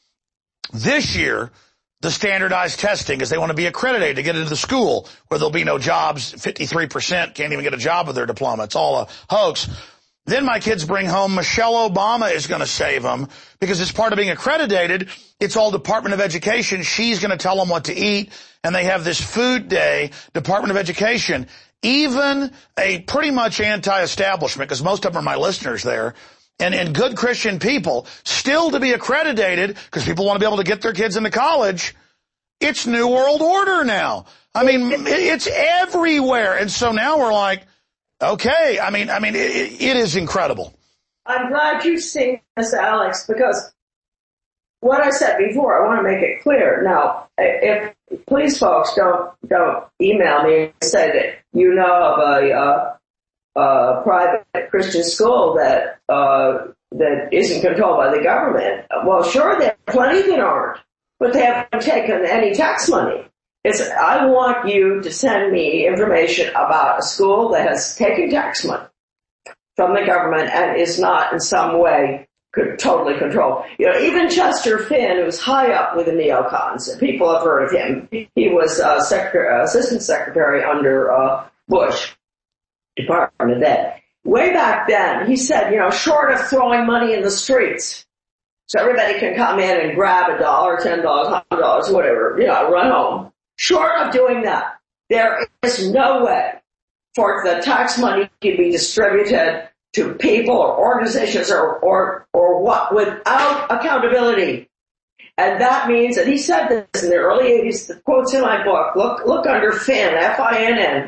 This year, the standardized testing is they want to be accredited to get into the school where there'll be no jobs. fifty-three percent can't even get a job with their diploma. It's all a hoax. Then my kids bring home Michelle Obama is going to save them because it's part of being accredited. It's all Department of Education. She's going to tell them what to eat. And they have this food day, Department of Education. Even a pretty much anti-establishment, because most of them are my listeners there, and, and good Christian people, still to be accredited because people want to be able to get their kids into college. It's New World Order now. I mean, it's everywhere. And so now we're like, okay, I mean, I mean, it, it is incredible. I'm glad you've seen this, Alex, because what I said before, I want to make it clear. Now, if please, folks, don't don't email me and say that you know of a, uh, a private Christian school that uh, that isn't controlled by the government. Well, sure, there are plenty that aren't, but they haven't taken any tax money. It's, I want you to send me information about a school that has taken tax money from the government and is not in some way could totally control. You know, even Chester Finn, who's high up with the neocons, and people have heard of him. He was uh, secretary, assistant secretary under uh, Bush, Department of Ed. Way back then, he said, you know, short of throwing money in the streets, so everybody can come in and grab a dollar, ten dollars, one hundred dollars, whatever, you know, run home. Short of doing that, there is no way for the tax money to be distributed to people or organizations or, or, or what without accountability. And that means, and he said this in the early eighties, the quote's in my book, look, look under Finn, F I N N.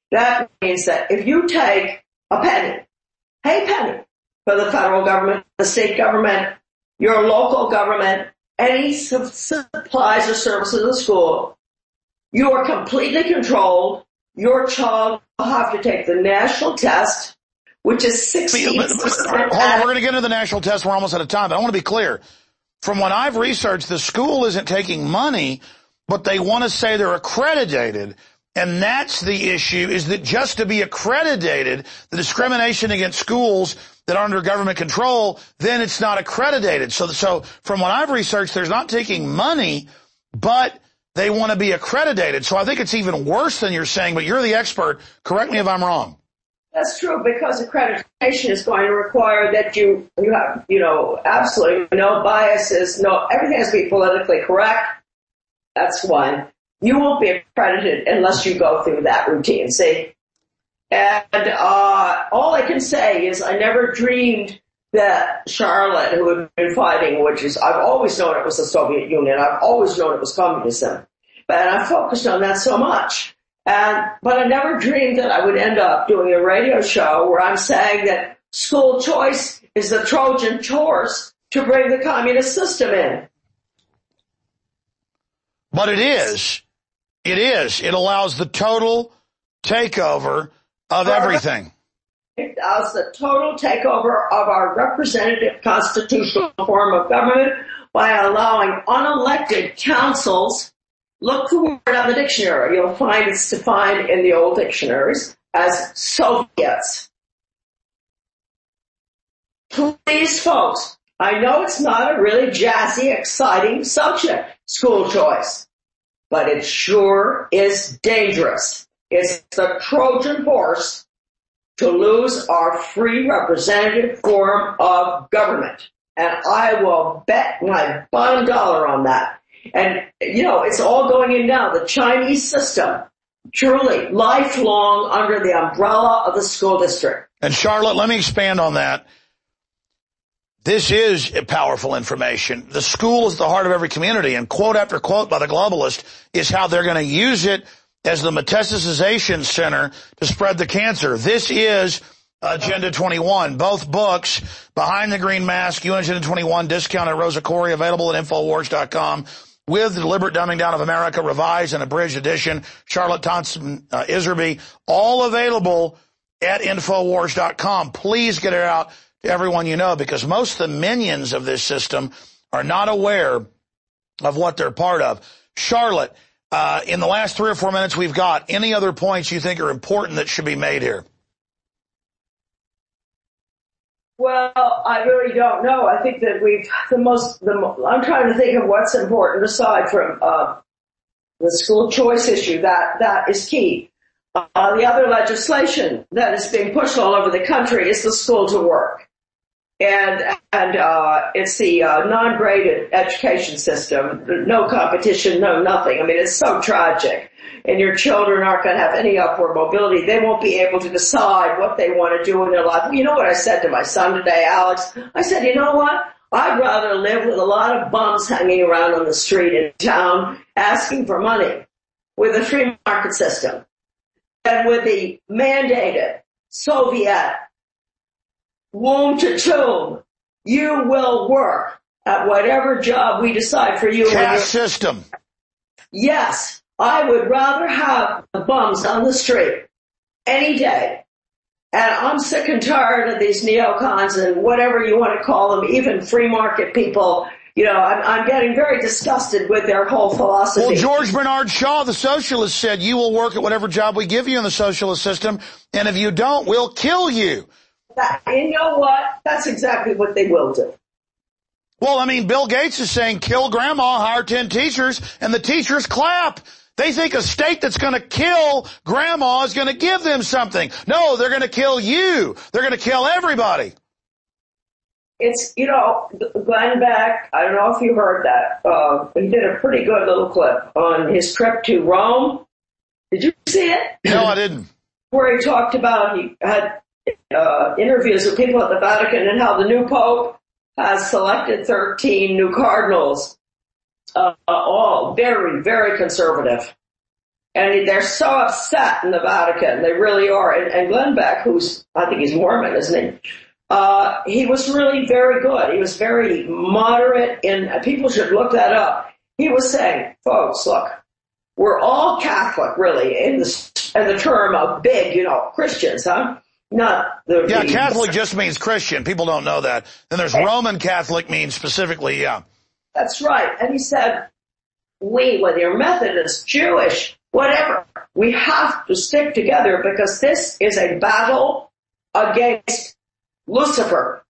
That means that if you take a penny, pay a penny for the federal government, the state government, your local government, any supplies or services in the school, you are completely controlled. Your child will have to take the national test, which is sixty percent. Hold on, we're going to get into the national test. We're almost out of time, but I want to be clear. From what I've researched, the school isn't taking money, but they want to say they're accredited. And that's the issue, is that just to be accredited, the discrimination against schools that are under government control, then it's not accredited. So, so from what I've researched, there's not taking money, but they want to be accredited. So I think it's even worse than you're saying, but you're the expert. Correct me if I'm wrong. That's true, because accreditation is going to require that you, you have, you know, absolutely no biases, no, everything has to be politically correct. That's one. You won't be accredited unless you go through that routine, see? And uh all I can say is I never dreamed that Charlotte, who had been fighting, which is, I've always known it was the Soviet Union, I've always known it was communism, but I focused on that so much. And but I never dreamed that I would end up doing a radio show where I'm saying that school choice is the Trojan horse to bring the communist system in. But it is. It is. It allows the total takeover of everything. It allows the total takeover of our representative constitutional form of government by allowing unelected councils. Look the word on the dictionary. You'll find it's defined in the old dictionaries as Soviets. Please, folks, I know it's not a really jazzy, exciting subject, school choice, but it sure is dangerous. It's the Trojan horse to lose our free representative form of government. And I will bet my bottom dollar on that. And, you know, it's all going in now. The Chinese system, truly lifelong under the umbrella of the school district. And Charlotte, let me expand on that. This is powerful information. The school is the heart of every community, and quote after quote by the globalist is how they're going to use it as the metastasization center to spread the cancer. This is Agenda twenty-one. Both books, Behind the Green Mask, U N Agenda twenty-one, discount at Rosa Koire, available at Infowars dot com, with the Deliberate Dumbing Down of America, revised and abridged edition, Charlotte Thompson uh, Iserby, all available at Infowars dot com. Please get it out to everyone you know, because most of the minions of this system are not aware of what they're part of. Charlotte, uh, in the last three or four minutes we've got, any other points you think are important that should be made here? Well, I really don't know. I think that we've, the most, the, I'm trying to think of what's important aside from, uh, the school choice issue. That, that is key. Uh, the other legislation that is being pushed all over the country is the school to work. And, and, uh, it's the, uh, non-graded education system. No competition, no nothing. I mean, it's so tragic. And your children aren't going to have any upward mobility. They won't be able to decide what they want to do in their life. You know what I said to my son today, Alex? I said, you know what? I'd rather live with a lot of bums hanging around on the street in town asking for money with a free market system than with the mandated Soviet womb to tomb. You will work at whatever job we decide for you. Caste system. Yes. I would rather have the bums on the street any day. And I'm sick and tired of these neocons and whatever you want to call them, even free market people. You know, I'm, I'm getting very disgusted with their whole philosophy. Well, George Bernard Shaw, the socialist, said, you will work at whatever job we give you in the socialist system, and if you don't, we'll kill you. That, you know what? That's exactly what they will do. Well, I mean, Bill Gates is saying, kill grandma, hire ten teachers, and the teachers clap. They think a state that's going to kill grandma is going to give them something. No, they're going to kill you. They're going to kill everybody. It's, you know, Glenn Beck, I don't know if you heard that. Uh, he did a pretty good little clip on his trip to Rome. Did you see it? No, I didn't. Where he talked about, he had uh, interviews with people at the Vatican and how the new Pope has selected thirteen new cardinals. Uh, all very, very conservative. And they're so upset in the Vatican. They really are. And, and Glenn Beck, who's, I think he's Mormon, isn't he? Uh, he was really very good. He was very moderate, and people should look that up. He was saying, folks, look, we're all Catholic, really, in the, in the term of big, you know, Christians, huh? Not the... Yeah, the, Catholic just means Christian. People don't know that. Then there's okay. Roman Catholic means specifically, yeah. That's right. And he said, we, whether you're Methodist, Jewish, whatever, we have to stick together because this is a battle against Lucifer.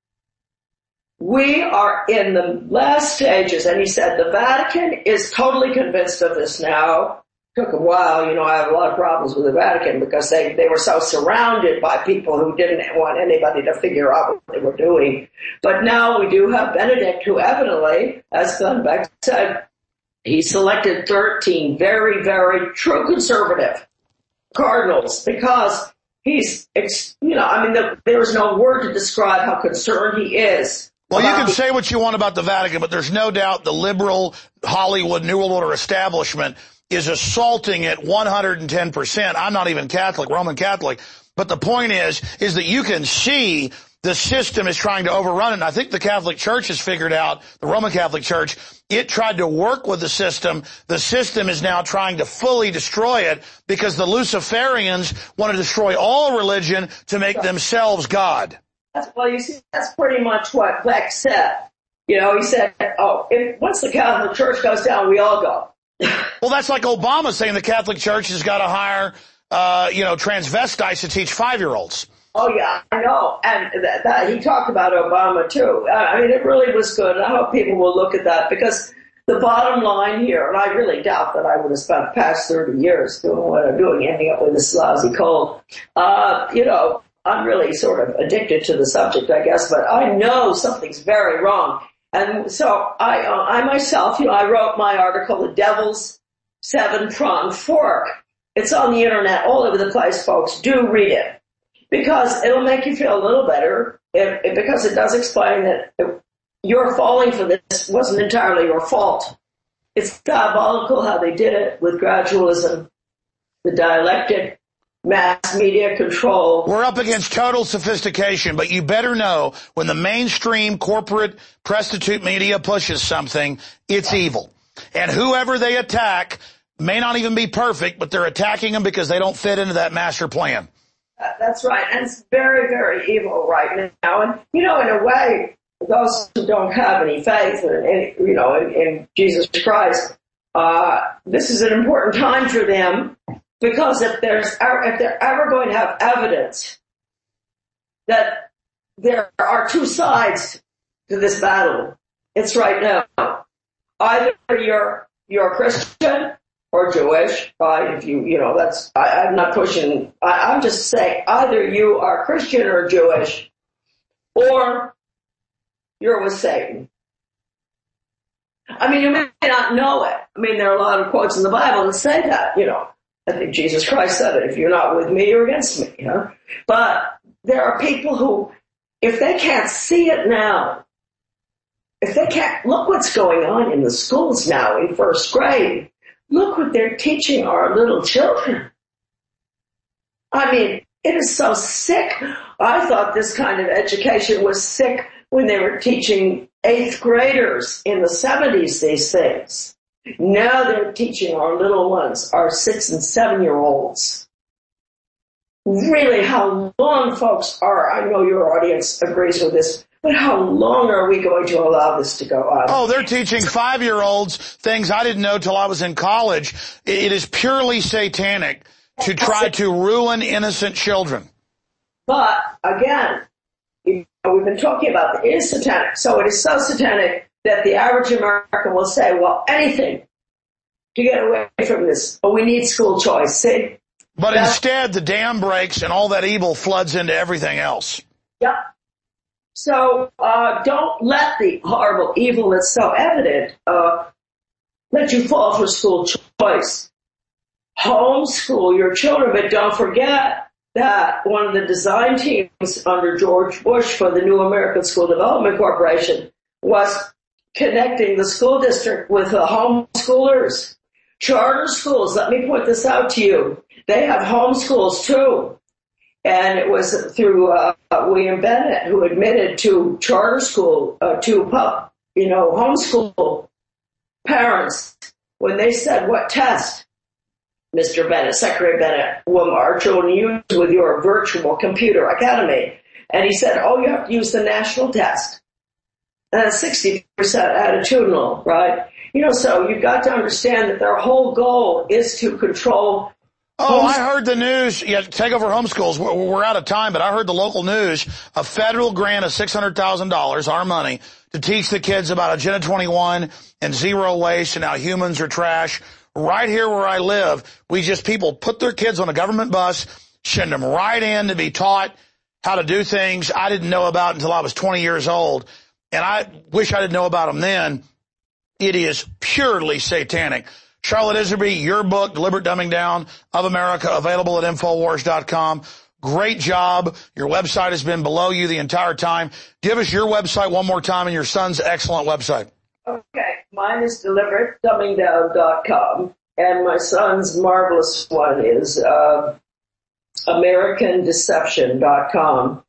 We are in the last stages, and he said the Vatican is totally convinced of this now. Took a while, you know, I have a lot of problems with the Vatican because they, they were so surrounded by people who didn't want anybody to figure out what they were doing. But now we do have Benedict, who evidently, as Glenn Beck said, he selected thirteen very, very true conservative cardinals because he's, you know, I mean, the, there's no word to describe how concerned he is. Well, you can the, say what you want about the Vatican, but there's no doubt the liberal Hollywood New World Order establishment is assaulting it one hundred ten percent. I'm not even Catholic, Roman Catholic, but the point is, is that you can see the system is trying to overrun it. And I think the Catholic Church has figured out, the Roman Catholic Church, it tried to work with the system. The system is now trying to fully destroy it because the Luciferians want to destroy all religion to make themselves God. That's, well, you see, that's pretty much what Beck said. You know, he said, oh, if once the Catholic Church goes down, we all go. Well, that's like Obama saying the Catholic Church has got to hire, uh, you know, transvestites to teach five-year-olds. Oh, yeah, I know. And that, that he talked about Obama, too. I mean, it really was good. And I hope people will look at that because the bottom line here, and I really doubt that I would have spent the past thirty years doing what I'm doing, ending up with this lousy cold. Uh, you know, I'm really sort of addicted to the subject, I guess, but I know something's very wrong. And so I, uh, I myself, you know, I wrote my article, The Devil's Seven-Pronged Fork. It's on the internet all over the place, folks. Do read it. Because it'll make you feel a little better, if, if, because it does explain that it, your falling for this wasn't entirely your fault. It's diabolical how they did it with gradualism, the dialectic, mass media control. We're up against total sophistication, but you better know when the mainstream corporate prostitute media pushes something, it's evil. And whoever they attack may not even be perfect, but they're attacking them because they don't fit into that master plan. Uh, that's right. And it's very, very evil right now. And, you know, in a way, those who don't have any faith in, in you know, in, in Jesus Christ, uh, this is an important time for them because if there's, if they're ever going to have evidence that there are two sides to this battle, it's right now. Either you're, you're a Christian or Jewish, right? If you, you know, that's, I, I'm not pushing, I, I'm just saying either you are Christian or Jewish, or you're with Satan. I mean, you may not know it. I mean, there are a lot of quotes in the Bible that say that, you know. I think Jesus Christ said it, if you're not with me, you're against me, you know. But there are people who, if they can't see it now, if they can't, look what's going on in the schools now in first grade. Look what they're teaching our little children. I mean, it is so sick. I thought this kind of education was sick when they were teaching eighth graders in the seventies these things. Now they're teaching our little ones, our six and seven year olds. Really, how long, folks, are, I know your audience agrees with this, but how long are we going to allow this to go on? Oh, they're teaching five-year-olds things I didn't know till I was in college. It is purely satanic to try to ruin innocent children. But, again, you know, we've been talking about it. It is satanic. So it is so satanic that the average American will say, well, anything to get away from this. But we need school choice. See? But That's, instead, the dam breaks and all that evil floods into everything else. Yep. So uh don't let the horrible evil that's so evident uh let you fall for school choice. Homeschool your children, but don't forget that one of the design teams under George Bush for the New American School Development Corporation was connecting the school district with the homeschoolers. Charter schools, let me point this out to you. They have homeschools too. And it was through uh, William Bennett who admitted to charter school, uh, to pub, you know, homeschool parents when they said, what test, Mister Bennett, Secretary Bennett, will our children use with your virtual computer academy? And he said, oh, you have to use the national test. And that's sixty percent attitudinal, right? You know, so you've got to understand that their whole goal is to control. Oh, I heard the news. Yeah, take over homeschools. We're, we're out of time, but I heard the local news, a federal grant of six hundred thousand dollars, our money, to teach the kids about Agenda twenty-one and zero waste and how humans are trash. Right here where I live, we just, people put their kids on a government bus, send them right in to be taught how to do things I didn't know about until I was twenty years old. And I wish I didn't know about them then. It is purely satanic. Charlotte Iserby, your book, Deliberate Dumbing Down of America, available at Infowars dot com. Great job. Your website has been below you the entire time. Give us your website one more time and your son's excellent website. Okay, mine is Deliberate Dumbing Down dot com, and my son's marvelous one is uh, American Deception dot com.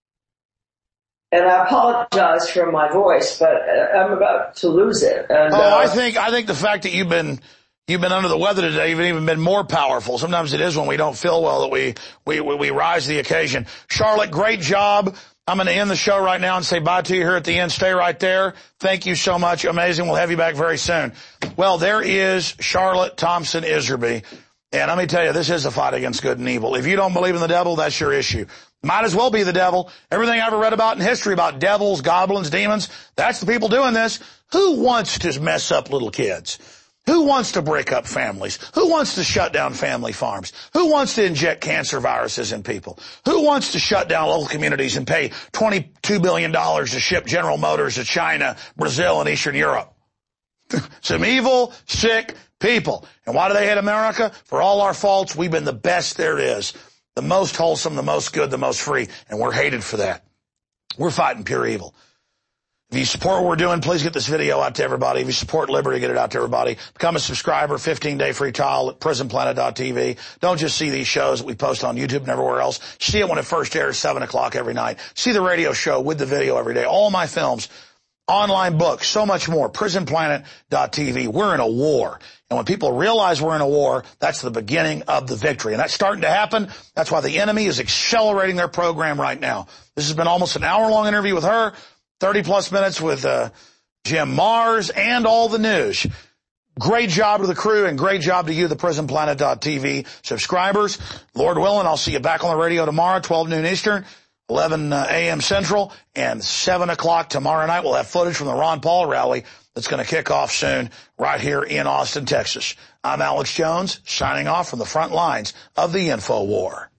And I apologize for my voice, but I'm about to lose it. And, oh, uh, I think I think the fact that you've been you've been under the weather today, you've even been more powerful. Sometimes it is when we don't feel well that we we we, we rise to the occasion. Charlotte, great job. I'm going to end the show right now and say bye to you here at the end. Stay right there. Thank you so much. Amazing. We'll have you back very soon. Well, there is Charlotte Thompson Iserby. And let me tell you, this is a fight against good and evil. If you don't believe in the devil, that's your issue. Might as well be the devil. Everything I ever read about in history about devils, goblins, demons, that's the people doing this. Who wants to mess up little kids? Who wants to break up families? Who wants to shut down family farms? Who wants to inject cancer viruses in people? Who wants to shut down local communities and pay twenty-two billion dollars to ship General Motors to China, Brazil, and Eastern Europe? Some evil, sick people. And why do they hate America? For all our faults, we've been the best there is. The most wholesome, the most good, the most free. And we're hated for that. We're fighting pure evil. If you support what we're doing, please get this video out to everybody. If you support liberty, get it out to everybody. Become a subscriber, fifteen-day free trial at prison planet dot t v. Don't just see these shows that we post on YouTube and everywhere else. See it when it first airs, seven o'clock every night. See the radio show with the video every day. All my films, online books, so much more. prison planet dot t v. We're in a war. And when people realize we're in a war, that's the beginning of the victory. And that's starting to happen. That's why the enemy is accelerating their program right now. This has been almost an hour-long interview with her, thirty-plus minutes with uh, Jim Mars, and all the news. Great job to the crew, and great job to you, the prison planet dot t v subscribers. Lord willing, I'll see you back on the radio tomorrow, twelve noon Eastern, eleven a m Central, and seven o'clock tomorrow night. We'll have footage from the Ron Paul rally that's going to kick off soon right here in Austin, Texas. I'm Alex Jones, signing off from the front lines of the Info War.